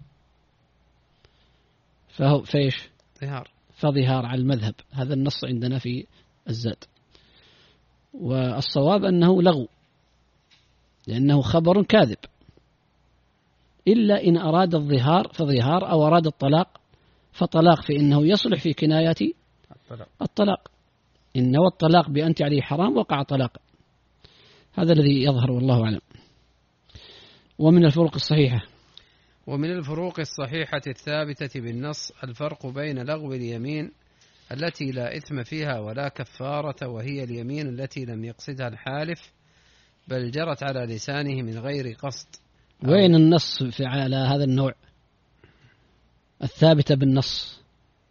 فهو فيش ظهار، فظهار على المذهب. هذا النص عندنا في الزاد. والصواب أنه لغو، لأنه خبر كاذب، إلا إن أراد الظهار فظهار، أو أراد الطلاق فطلاق، فإنه يصلح في كناية الطلاق. إن نوى الطلاق بأنت عليه حرام وقع طلاق. هذا الذي يظهر والله أعلم. ومن الفروق الصحيحة ومن الفروق الصحيحة الثابتة بالنص الفرق بين لغو اليمين التي لا إثم فيها ولا كفارة، وهي اليمين التي لم يقصدها الحالف بل جرت على لسانه من غير قصد. وين النص في على هذا النوع الثابتة بالنص؟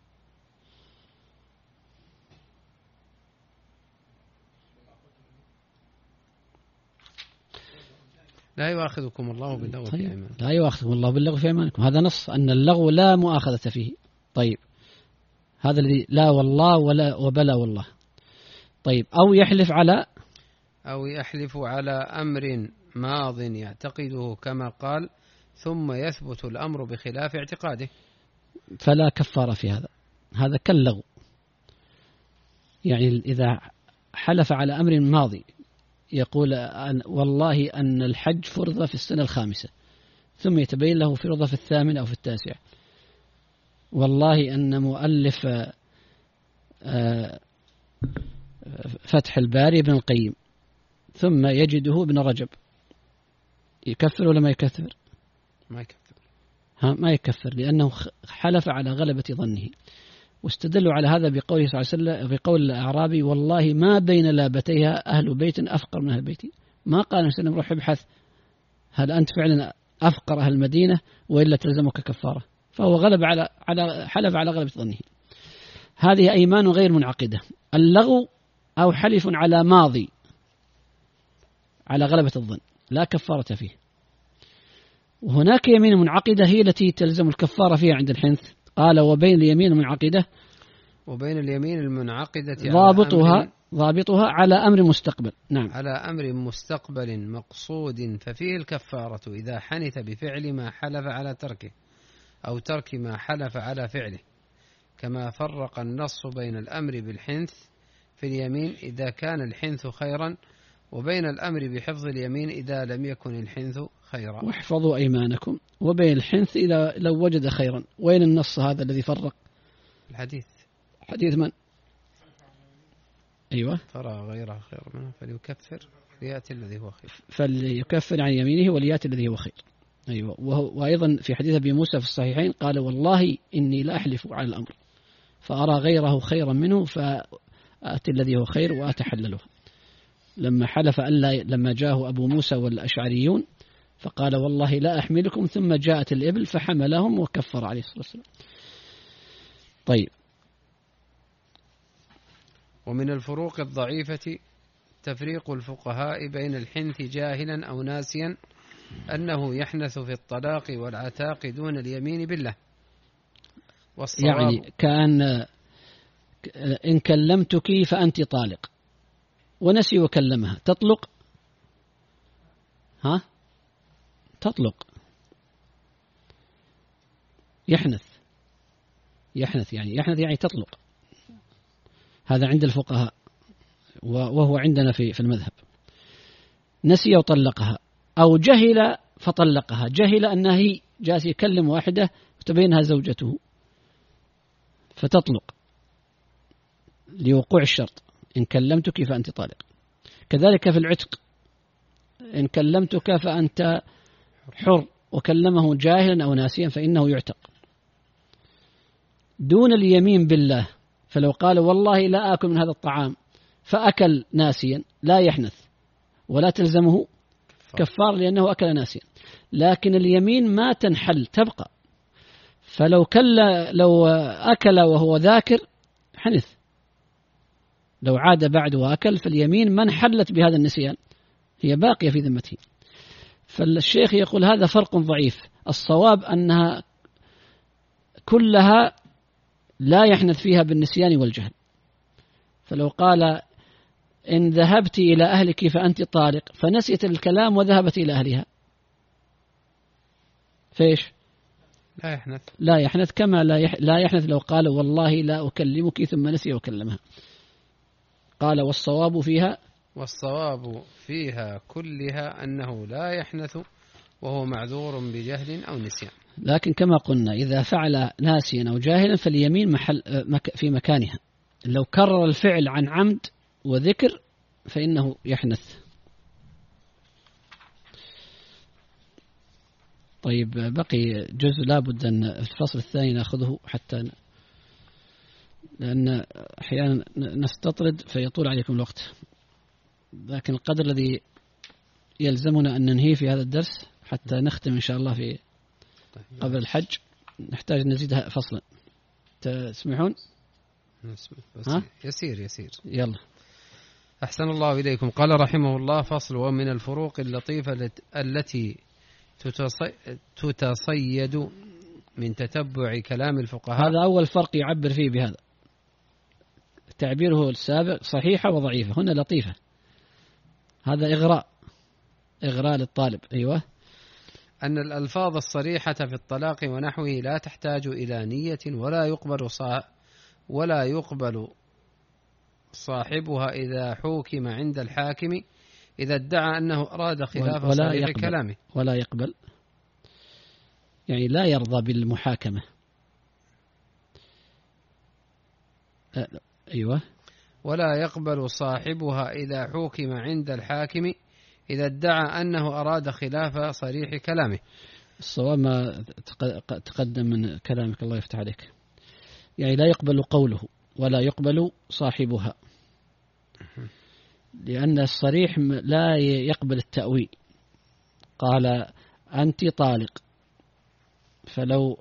لا يؤاخذكم الله باللغو في أيمانكم. لا يؤاخذكم الله باللغو في أيمانكم، هذا نص أن اللغو لا مؤاخذة فيه. طيب هذا الذي لا والله ولا وبلا والله. طيب أو يحلف على أو يحلف على أمر ماض يعتقده كما قال ثم يثبت الأمر بخلاف اعتقاده، فلا كفارة في هذا. هذا كاللغو. يعني إذا حلف على أمر ماضي يقول أن والله أن الحج فرض في السنة الخامسة، ثم يتبين له فرض في الثامن أو في التاسع. والله أن مؤلف فتح الباري ابن القيم ثم يجده ابن رجب، يكفر ولا ما يكفر؟ ما يكفر. ها ما يكفر، لأنه حلف على غلبة ظنه. واستدلوا على هذا بقوله صلى الله عليه وسلم في قول الأعرابي: والله ما بين لابتيها أهل بيت أفقر من أهل بيتي. ما قال النبي صلى الله عليه وسلم روح ابحث هل أنت فعلا أفقر أهل المدينة وإلا تلزمك كفارة. فهو غلب على على حلف على غلبة ظنه. هذه أيمان غير منعقدة. اللغو أو حلف على ماضي على غلبة الظن لا كفارة فيه. وهناك يمين منعقدة هي التي تلزم الكفارة فيها عند الحنث. قال: وبين اليمين المنعقدة وبين اليمين المنعقدة ضابطها ضابطها على أمر مستقبل. نعم، على أمر مستقبل مقصود، ففيه الكفارة إذا حنث بفعل ما حلف على تركه أو ترك ما حلف على فعله، كما فرق النص بين الأمر بالحنث في اليمين إذا كان الحنث خيرا، وبين الأمر بحفظ اليمين إذا لم يكن الحنث خيرا. واحفظوا أيمانكم، وبين الحنث إذا لو وجد خيرا. وين النص هذا الذي فرق؟ الحديث. حديث من؟ أيوة. ترى غيره خير منه فليكفر ليأتي الذي هو خير. فليكفر عن يمينه وليأتي الذي هو خير. أيوة. وأيضا في حديث أبي موسى في الصحيحين قال: والله إني لا أحلف على الأمر فأرى غيره خيرا منه فأتي الذي هو خير وأتحلله. لما حلف ألا لما جاءه أبو موسى والأشعريون فقال والله لا أحملكم، ثم جاءت الإبل فحملهم وكفر عليه الصلاة والسلام. طيب. ومن الفروق الضعيفة تفريق الفقهاء بين الحنث جاهلا أو ناسيا أنه يحنث في الطلاق والعتاق دون اليمين بالله. والصواب يعني كأن إن كلمتك فأنت طالق ونسي وكلمها تطلق؟ ها؟ تطلق. يحنث يحنث يعني يحنث يعني تطلق. هذا عند الفقهاء وهو عندنا في في المذهب. نسي وطلقها أو جهل فطلقها، جهل أنها هي جالس يكلم واحدة وتبينها زوجته فتطلق لوقوع الشرط، إن كلمتك فأنت طالق. كذلك في العتق، إن كلمتك فأنت حر وكلمه جاهلا أو ناسيا فإنه يعتق دون اليمين بالله. فلو قال والله لا آكل من هذا الطعام فأكل ناسيا لا يحنث ولا تلزمه كفار لأنه أكل ناسيا، لكن اليمين ما تنحل تبقى. فلو كل لو أكل وهو ذاكر حنث، لو عاد بعد وأكل فاليمين ما انحلت بهذا النسيان، هي باقية في ذمته. فالشيخ يقول هذا فرق ضعيف. الصواب أنها كلها لا يحنث فيها بالنسيان والجهل. فلو قال إن ذهبت إلى أهلك فأنت طالق فنسيت الكلام وذهبت إلى أهلها فإيش؟ لا يحنث لا يحنث كما لا لا يحنث لو قال والله لا أكلمك ثم نسي وكلمها. قال والصواب فيها والصواب فيها كلها أنه لا يحنث وهو معذور بجهل أو نسيان. لكن كما قلنا إذا فعل ناسيا أو جاهلا فاليمين محل في مكانها. لو كرر الفعل عن عمد وذكر فإنه يحنث. طيب بقي جزء لابد أن في الفصل الثاني نأخذه حتى ن... لأن أحيانا نستطرد فيطول عليكم الوقت، لكن القدر الذي يلزمنا أن ننهي في هذا الدرس حتى نختم إن شاء الله في قبل الحج نحتاج نزيدها فصلا. تسمحون؟ ها؟ يسير يسير يلا. أحسن الله إليكم. قال رحمه الله فصل. ومن الفروق اللطيفة التي تتصيد من تتبع كلام الفقهاء. هذا أول فرق يعبر فيه بهذا، تعبيره السابق صحيحة وضعيفة، هنا لطيفة. هذا إغراء إغراء للطالب. أيوة. أن الألفاظ الصريحة في الطلاق ونحوه لا تحتاج إلى نية ولا يقبل صا ولا يقبل صاحبها إذا حوكم عند الحاكم إذا ادعى أنه أراد خلاف صريح كلامه. ولا يقبل يعني لا يرضى بالمحاكمة. أيوة. ولا يقبل صاحبها إذا حوكم عند الحاكم إذا ادعى أنه أراد خلاف صريح كلامه. الصواب ما تقدم من كلامك الله يفتح عليك، يعني لا يقبل قوله ولا يقبل صاحبها، لأن الصريح لا يقبل التأويل. قال أنت طالق، فلو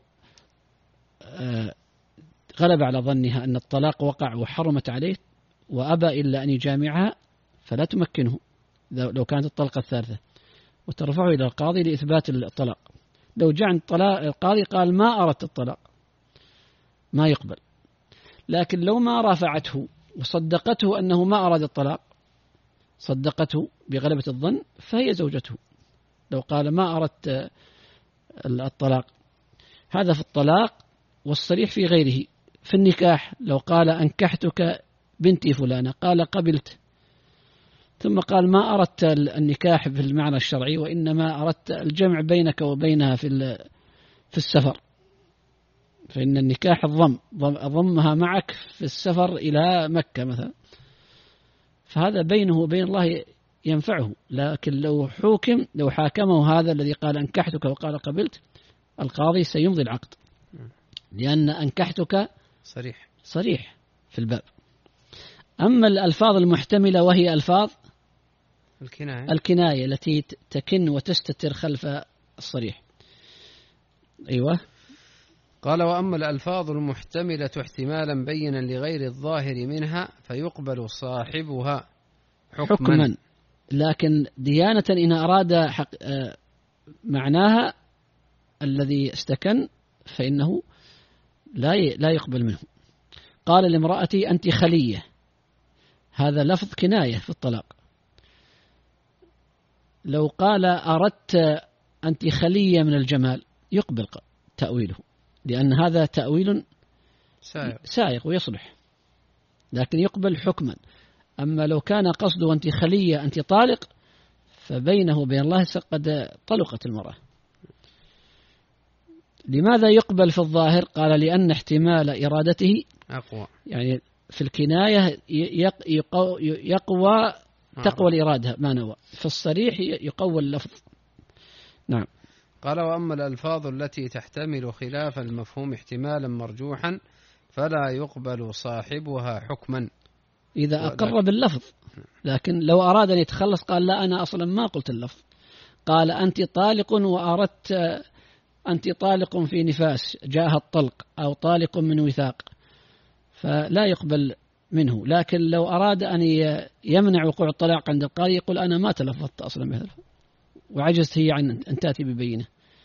غلب على ظنها أن الطلاق وقع وحرمت عليه وأبى إلا أن يجامعها فلا تمكنه لو كانت الطلقة الثالثة، وترفعه إلى القاضي لإثبات الطلاق. لو جاء القاضي قال ما أردت الطلاق ما يقبل. لكن لو ما رافعته وصدقته أنه ما أراد الطلاق، صدقته بغلبة الظن، فهي زوجته. لو قال ما أردت الطلاق، هذا في الطلاق. والصريح في غيره في النكاح، لو قال أنكحتك بنتي فلانة قال قبلت، ثم قال ما أردت النكاح في المعنى الشرعي وإنما أردت الجمع بينك وبينها في في السفر، فإن النكاح الضم أضمها معك في السفر إلى مكة مثلا، فهذا بينه وبين الله ينفعه. لكن لو حوكم لو حاكمه هذا الذي قال أنكحتك وقال قبلت، القاضي سيمضي العقد، لأن أنكحتك صريح صريح في الباب. أما الألفاظ المحتملة وهي ألفاظ الكناية الكناية التي تكن وتستتر خلف الصريح. أيوة. قال وأما الألفاظ المحتملة احتمالا بينا لغير الظاهر منها فيقبل صاحبها حكما, حكما. لكن ديانة إن أراد حق معناها الذي استكن فإنه لا لا يقبل منه. قال لامرأتي أنت خلية، هذا لفظ كناية في الطلاق. لو قال أردت أنت خلية من الجمال يقبل تأويله، لأن هذا تأويل سائق ويصلح، لكن يقبل حكما. أما لو كان قصده أنت خلية أنت طالق فبينه وبين الله قد طلقت المرأة. لماذا يقبل في الظاهر؟ قال لأن احتمال إرادته أقوى، يعني في الكناية يقوى تقوى الإرادة ما نوى، في الصريح يقوى اللفظ. نعم. قال وأما الألفاظ التي تحتمل خلاف المفهوم احتمالا مرجوحا فلا يقبل صاحبها حكما إذا أقر باللفظ. لكن لو أراد أن يتخلص قال لا أنا أصلا ما قلت اللفظ، قال أنت طالق وأردت أنت طالق في نفاس جاءها الطلق أو طالق من وثاق فلا يقبل منه. لكن لو أراد أن يمنع وقوع الطلاق عند القاضي يقول أنا ما تلفظت أصلا بهذا وعجزت هي عن أن تأتي ببينة.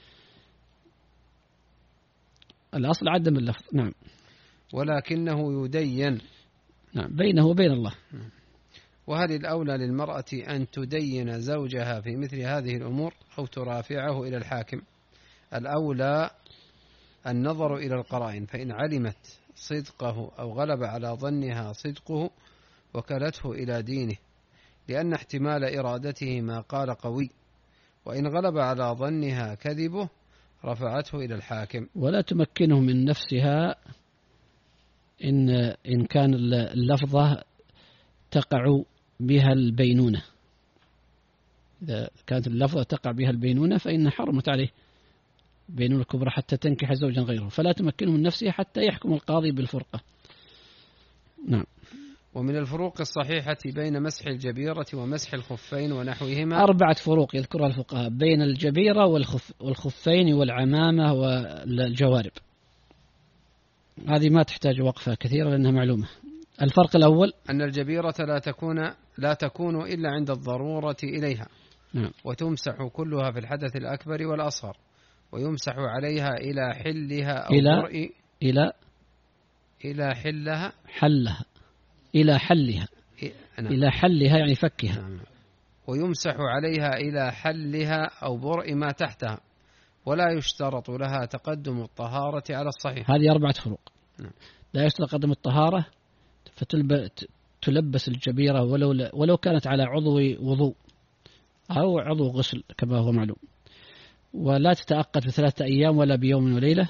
الأصل عدم اللفظ. نعم. ولكنه يدين. نعم، بينه وبين الله. وهل الأولى للمرأة أن تدين زوجها في مثل هذه الأمور أو ترافعه إلى الحاكم؟ الأولى النظر إلى القرائن، فإن علمت صدقه أو غلب على ظنها صدقه وكلته إلى دينه، لأن احتمال إرادته ما قال قوي، وإن غلب على ظنها كذبه رفعته إلى الحاكم. ولا تمكنه من نفسها إن إن كان اللفظة تقع بها البينونة. إذا كانت اللفظة تقع بها البينونة فإن حرمت عليه بينونة الكبرى حتى تنكح زوجا غيره، فلا تمكنه من نفسها حتى يحكم القاضي بالفرقة. نعم. ومن الفروق الصحيحة بين مسح الجبيرة ومسح الخفين ونحوهما أربعة فروق يذكرها الفقهاء بين الجبيرة والخف والخفين والعمامة والجوارب. هذه ما تحتاج وقفة كثيرة لأنها معلومة. الفرق الأول أن الجبيرة لا تكون لا تكون إلا عند الضرورة إليها. نعم. وتمسح كلها في الحدث الأكبر والأصغر، ويمسح عليها إلى حلها أو إلى برء إلى إلى حلها حلها إلى حلها نعم. إلى حلها يعني فكها. نعم. ويمسح عليها إلى حلها أو برء ما تحتها، ولا يشترط لها تقدم الطهارة على الصحيح. هذه أربعة فروق. نعم. لا يشترط تقدم الطهارة فتلبس الجبيرة ولو ولو كانت على عضو وضوء أو عضو غسل كما هو معلوم، ولا تتأقت بثلاثة أيام ولا بيوم وليلة،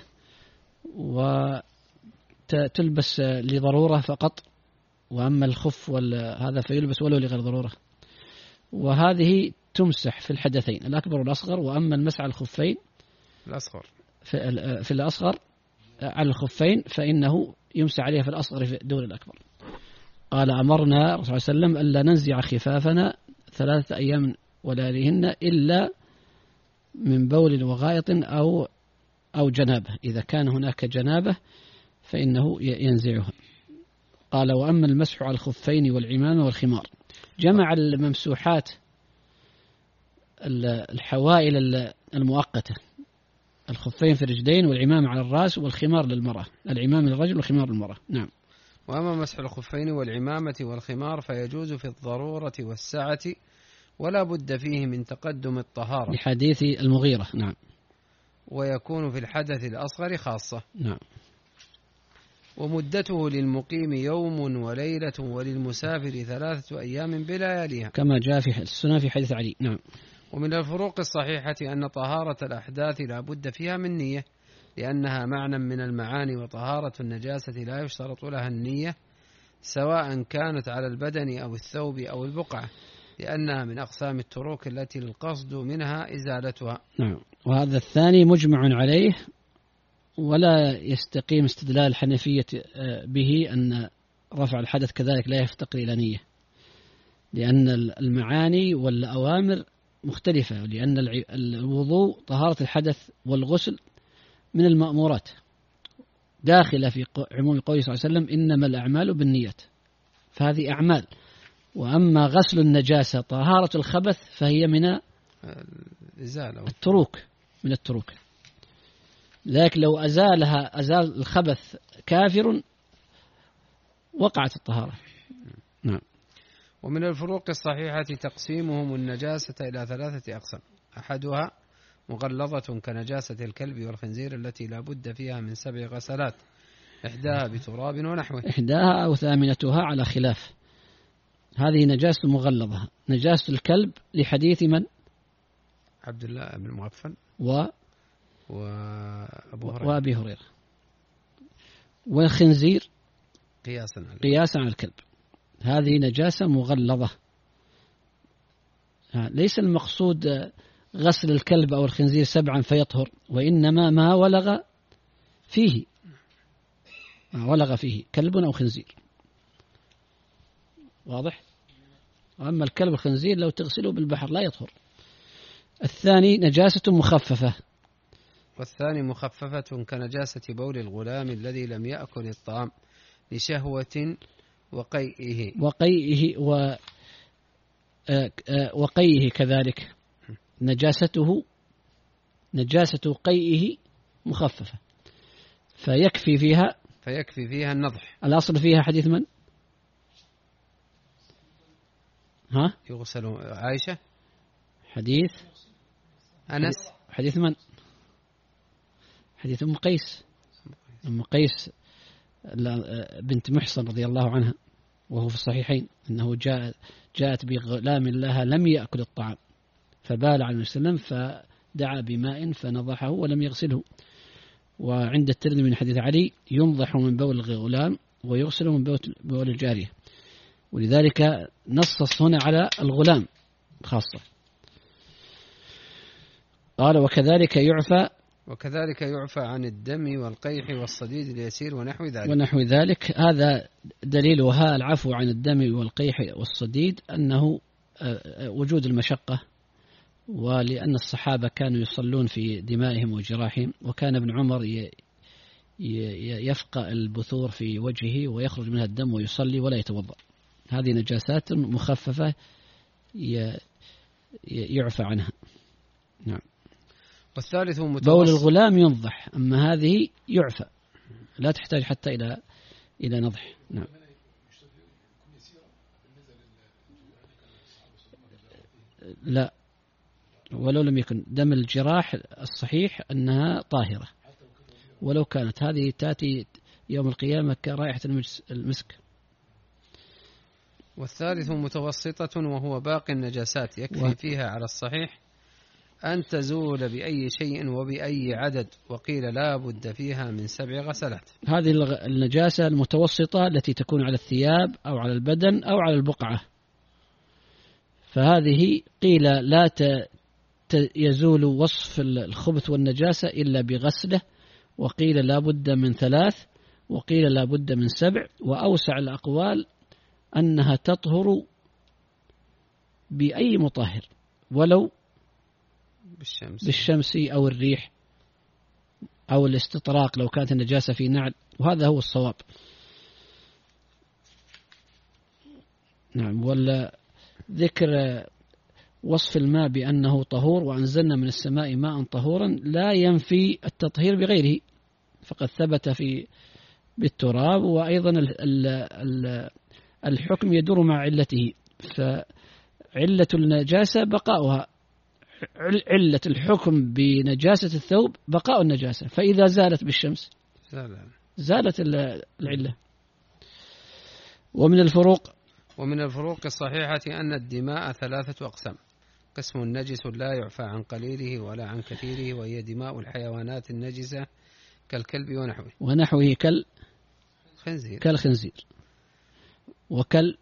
وتلبس لضرورة فقط. وأما الخف هذا فيلبس ولو لغير ضرورة. وهذه تمسح في الحدثين الأكبر والأصغر. وأما المسح على الخفين الأصغر في, في الأصغر على الخفين فإنه يمسح عليها في الأصغر دون الأكبر. قال أمرنا الرسول صلى الله عليه وسلم ألا ننزع خفافنا ثلاثة أيام ولياليهن إلا من بول وغائط أو أو جنابة، إذا كان هناك جنابة فإنه ينزعها. قال وأما المسح على الخفين والعمامة والخمار، جمع الممسوحات الحوائل المؤقتة، الخفين في الرجلين والعمامة على الرأس والخمار للمرأة، العمام للرجل والخمار للمرأة. نعم. وأما مسح الخفين والعمامة والخمار فيجوز في الضرورة والسعة ولا بد فيه من تقدم الطهارة لحديث المغيرة. نعم. ويكون في الحدث الأصغر خاصة. نعم. ومدته للمقيم يوم وليلة وللمسافر ثلاثة أيام بلياليها كما جاء في السنة في حديث علي. نعم. ومن الفروق الصحيحة أن طهارة الأحداث لا بد فيها من نية، لأنها معنى من المعاني، وطهارة النجاسة لا يشترط لها النية سواء كانت على البدن أو الثوب أو البقعة، لأنها من أقسام التروك التي القصد منها إزالتها. نعم. وهذا الثاني مجمع عليه، ولا يستقيم استدلال الحنفية به أن رفع الحدث كذلك لا يفتقر إلى نية، لأن المعاني والأوامر مختلفة، لأن الوضوء طهارة الحدث والغسل من المأمورات داخلة في عموم قوله صلى الله عليه وسلم إنما الأعمال بالنيات، فهذه أعمال. وأما غسل النجاسة طهارة الخبث فهي من التروك، من التروك. لكن لو أزالها أزال الخبث كافر وقعت الطهارة. نعم. ومن الفروق الصحيحة تقسيمهم النجاسة إلى ثلاثة أقسام: أحدها مغلظة كنجاسة الكلب والخنزير التي لا بد فيها من سبع غسلات، إحداها بتراب ونحوه. إحداها أو ثامنتها على خلاف. هذه نجاسة مغلظة. نجاسة الكلب لحديث من؟ عبد الله بن مغفل و وأبو هريرة وأبي هريرة. والخنزير قياسا على قياسا على الكلب، هذه نجاسة مغلظة. ليس المقصود غسل الكلب أو الخنزير سبعا فيطهر، وإنما ما ولغ فيه، ما ولغ فيه كلب أو خنزير. واضح؟ وأما الكلب والخنزير لو تغسله بالبحر لا يطهر. الثاني نجاسة مخففة. والثاني مخففة كنجاسة بول الغلام الذي لم يأكل الطعام لشهوة وقيئه وقيئه و وقيئه كذلك نجاسته نجاسة قيئه مخففة، فيكفي فيها فيكفي فيها النضح. الأصل فيها حديث من؟ ها؟ يغسل عائشة. حديث أنس. حديث من؟ حديث أم قيس. أم قيس بنت محصن رضي الله عنها، وهو في الصحيحين أنه جاء جاءت بغلام لها لم يأكل الطعام فبال على النبي صلى الله عليه وسلم فدعا بماء فنضحه ولم يغسله. وعند الترمذي من حديث علي ينضح من بول الغلام ويغسل من بول الجارية، ولذلك نصص هنا على الغلام خاصة. قال وكذلك يعفى وكذلك يعفى عن الدم والقيح والصديد اليسير ونحو ذلك. ونحو ذلك هذا دليلها العفو عن الدم والقيح والصديد أنه وجود المشقة، ولأن الصحابة كانوا يصلون في دمائهم وجراحهم، وكان ابن عمر يفقأ البثور في وجهه ويخرج منها الدم ويصلي ولا يتوضأ. هذه نجاسات مخففة يعفى عنها. نعم. والثالث بول الغلام ينضح، أما هذه يعفى لا تحتاج حتى إلى إلى نضح. نعم. لا، ولو لم يكن دم الجراح الصحيح أنها طاهرة، ولو كانت هذه تأتي يوم القيامة كرائحة المسك. والثالث متوسطة وهو باقي النجاسات يكفي و... فيها على الصحيح أن تزول بأي شيء وبأي عدد، وقيل لا بد فيها من سبع غسلات. هذه النجاسة المتوسطة التي تكون على الثياب أو على البدن أو على البقعة، فهذه قيل لا ت... يزول وصف الخبث والنجاسة إلا بغسله، وقيل لا بد من ثلاث، وقيل لا بد من سبع، وأوسع الأقوال أنها تطهر بأي مطهر ولو بالشمس, بالشمس أو الريح أو الاستطراق لو كانت النجاسة في نعل، وهذا هو الصواب. نعم. ولا ذكر وصف الماء بأنه طهور وأنزلنا من السماء ماء طهورا لا ينفي التطهير بغيره، فقد ثبت في بالتراب، وأيضا ال ال الحكم يدور مع علته، فعلة النجاسة بقاؤها، علة الحكم بنجاسة الثوب بقاء النجاسة، فإذا زالت بالشمس زالت العلة. ومن الفروق ومن الفروق الصحيحة أن الدماء ثلاثة أقسام: قسم نجس لا يعفى عن قليله ولا عن كثيره، وهي دماء الحيوانات النجسة كالكلب ونحوه ونحوه كال خنزير كالخنزير، وكال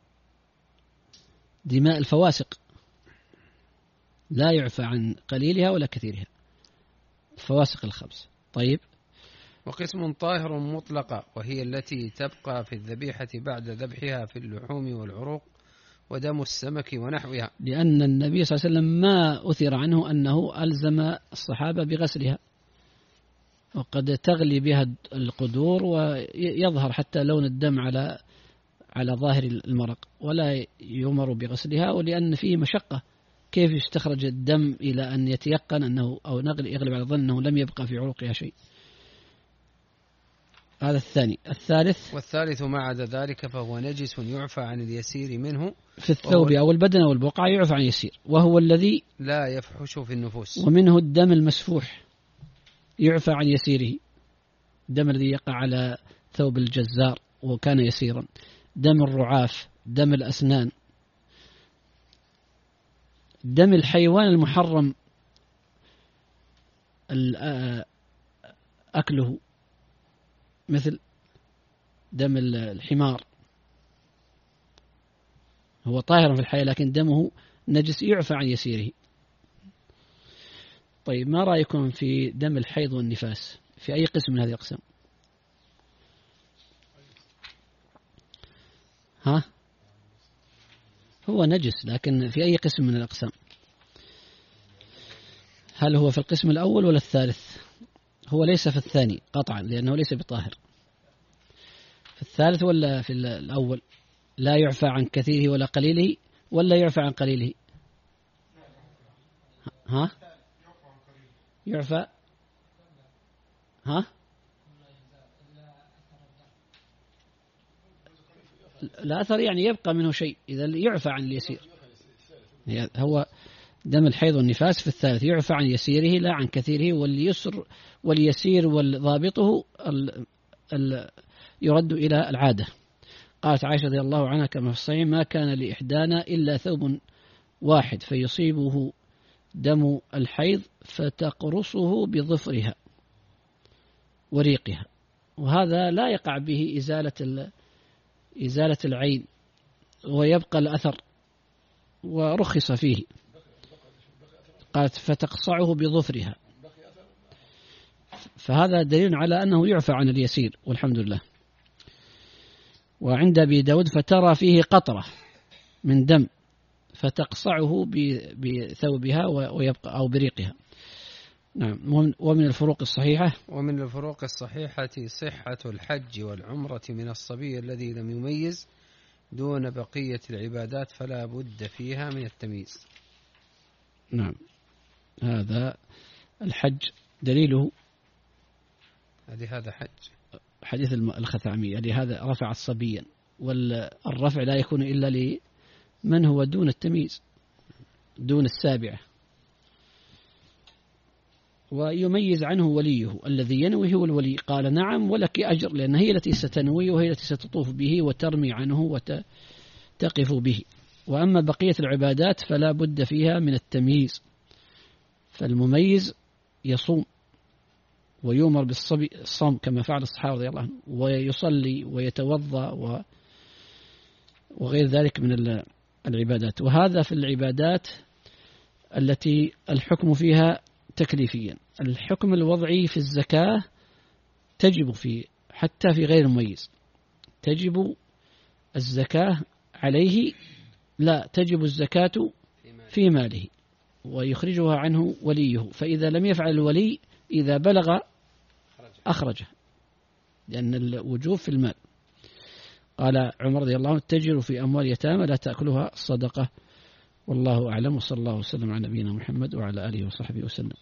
دماء الفواسق لا يعفى عن قليلها ولا كثيرها، الفواسق الخمس. طيب. وقسم طاهر مطلقة، وهي التي تبقى في الذبيحة بعد ذبحها في اللحوم والعروق ودم السمك ونحوها، لأن النبي صلى الله عليه وسلم ما أثر عنه أنه ألزم الصحابة بغسلها، وقد تغلي بها القدور ويظهر حتى لون الدم على على ظاهر المرق، ولا يؤمر بغسلها، ولأن فيه مشقة، كيف يستخرج الدم إلى أن يتيقن أنه أو يغلب على الظن أنه لم يبقى في عروقها شيء. هذا الثاني. الثالث والثالث ما عدا ذلك فهو نجس يعفى عن اليسير منه في الثوب أو البدن أو البقعة، يعفى عن يسير، وهو الذي لا يفحش في النفوس. ومنه الدم المسفوح يعفى عن يسيره، الدم الذي يقع على ثوب الجزار وكان يسيرا، دم الرعاف، دم الأسنان، دم الحيوان المحرم أكله مثل دم الحمار، هو طاهر في الحياة لكن دمه نجس يعفى عن يسيره. طيب ما رأيكم في دم الحيض والنفاس؟ في أي قسم من هذه الأقسام؟ ها؟ هو نجس لكن في أي قسم من الأقسام؟ هل هو في القسم الأول ولا الثالث؟ هو ليس في الثاني قطعا لأنه ليس بطاهر. في الثالث ولا في الأول؟ لا يعفى عن كثيره ولا قليله، ولا يعفى عن قليله؟ ها؟ يعفى ها؟ لا أثر يعني يبقى منه شيء، إذا يعفى عن اليسير. هو دم الحيض والنفاس في الثالث يعفى عن يسيره لا عن كثيره، واليسر واليسير والضابطه ال ال يرد إلى العادة. قالت عائشة رضي الله عنها كما في الصحيح: ما كان لإحدانا إلا ثوب واحد فيصيبه دم الحيض فتقرصه بظفرها وريقها، وهذا لا يقع به إزالة إزالة العين ويبقى الأثر ورخص فيه. قالت فتقصعه بظفرها، فهذا دليل على أنه يعفى عن اليسير والحمد لله. وعند أبي داود: فترى فيه قطرة من دم فتقصعه بثوبها ويبقى أو بريقها. نعم. ومن الفروق الصحيحة ومن الفروق الصحيحة صحة الحج والعمرة من الصبي الذي لم يميز دون بقية العبادات، فلا بد فيها من التمييز. نعم. هذا الحج دليله هذا حج حديث الخثعمي، لهذا رفع الصبيا، والرفع لا يكون إلا لمن هو دون التمييز دون السابعة، ويميز عنه وليه الذي ينوي هو الولي. قال: نعم ولك أجر، لأن هي التي ستنوي وهي التي ستطوف به وترمي عنه وتقف به. وأما بقية العبادات فلا بد فيها من التمييز، فالمميز يصوم ويؤمر بالصبي الصوم كما فعل الصحابة رضي الله عنهم، ويصلي ويتوضأ وغير ذلك من العبادات. وهذا في العبادات التي الحكم فيها تكليفيا. الحكم الوضعي في الزكاة تجب في حتى في غير المميز، تجب الزكاة عليه، لا تجب الزكاة في ماله ويخرجها عنه وليه، فإذا لم يفعل الولي إذا بلغ أخرجه، لأن الوجوب في المال. قال عمر رضي الله عنه: تجر في أموال يتامى لا تأكلها الصدقة. والله أعلم، وصلى الله وسلم على نبينا محمد وعلى آله وصحبه وسلم.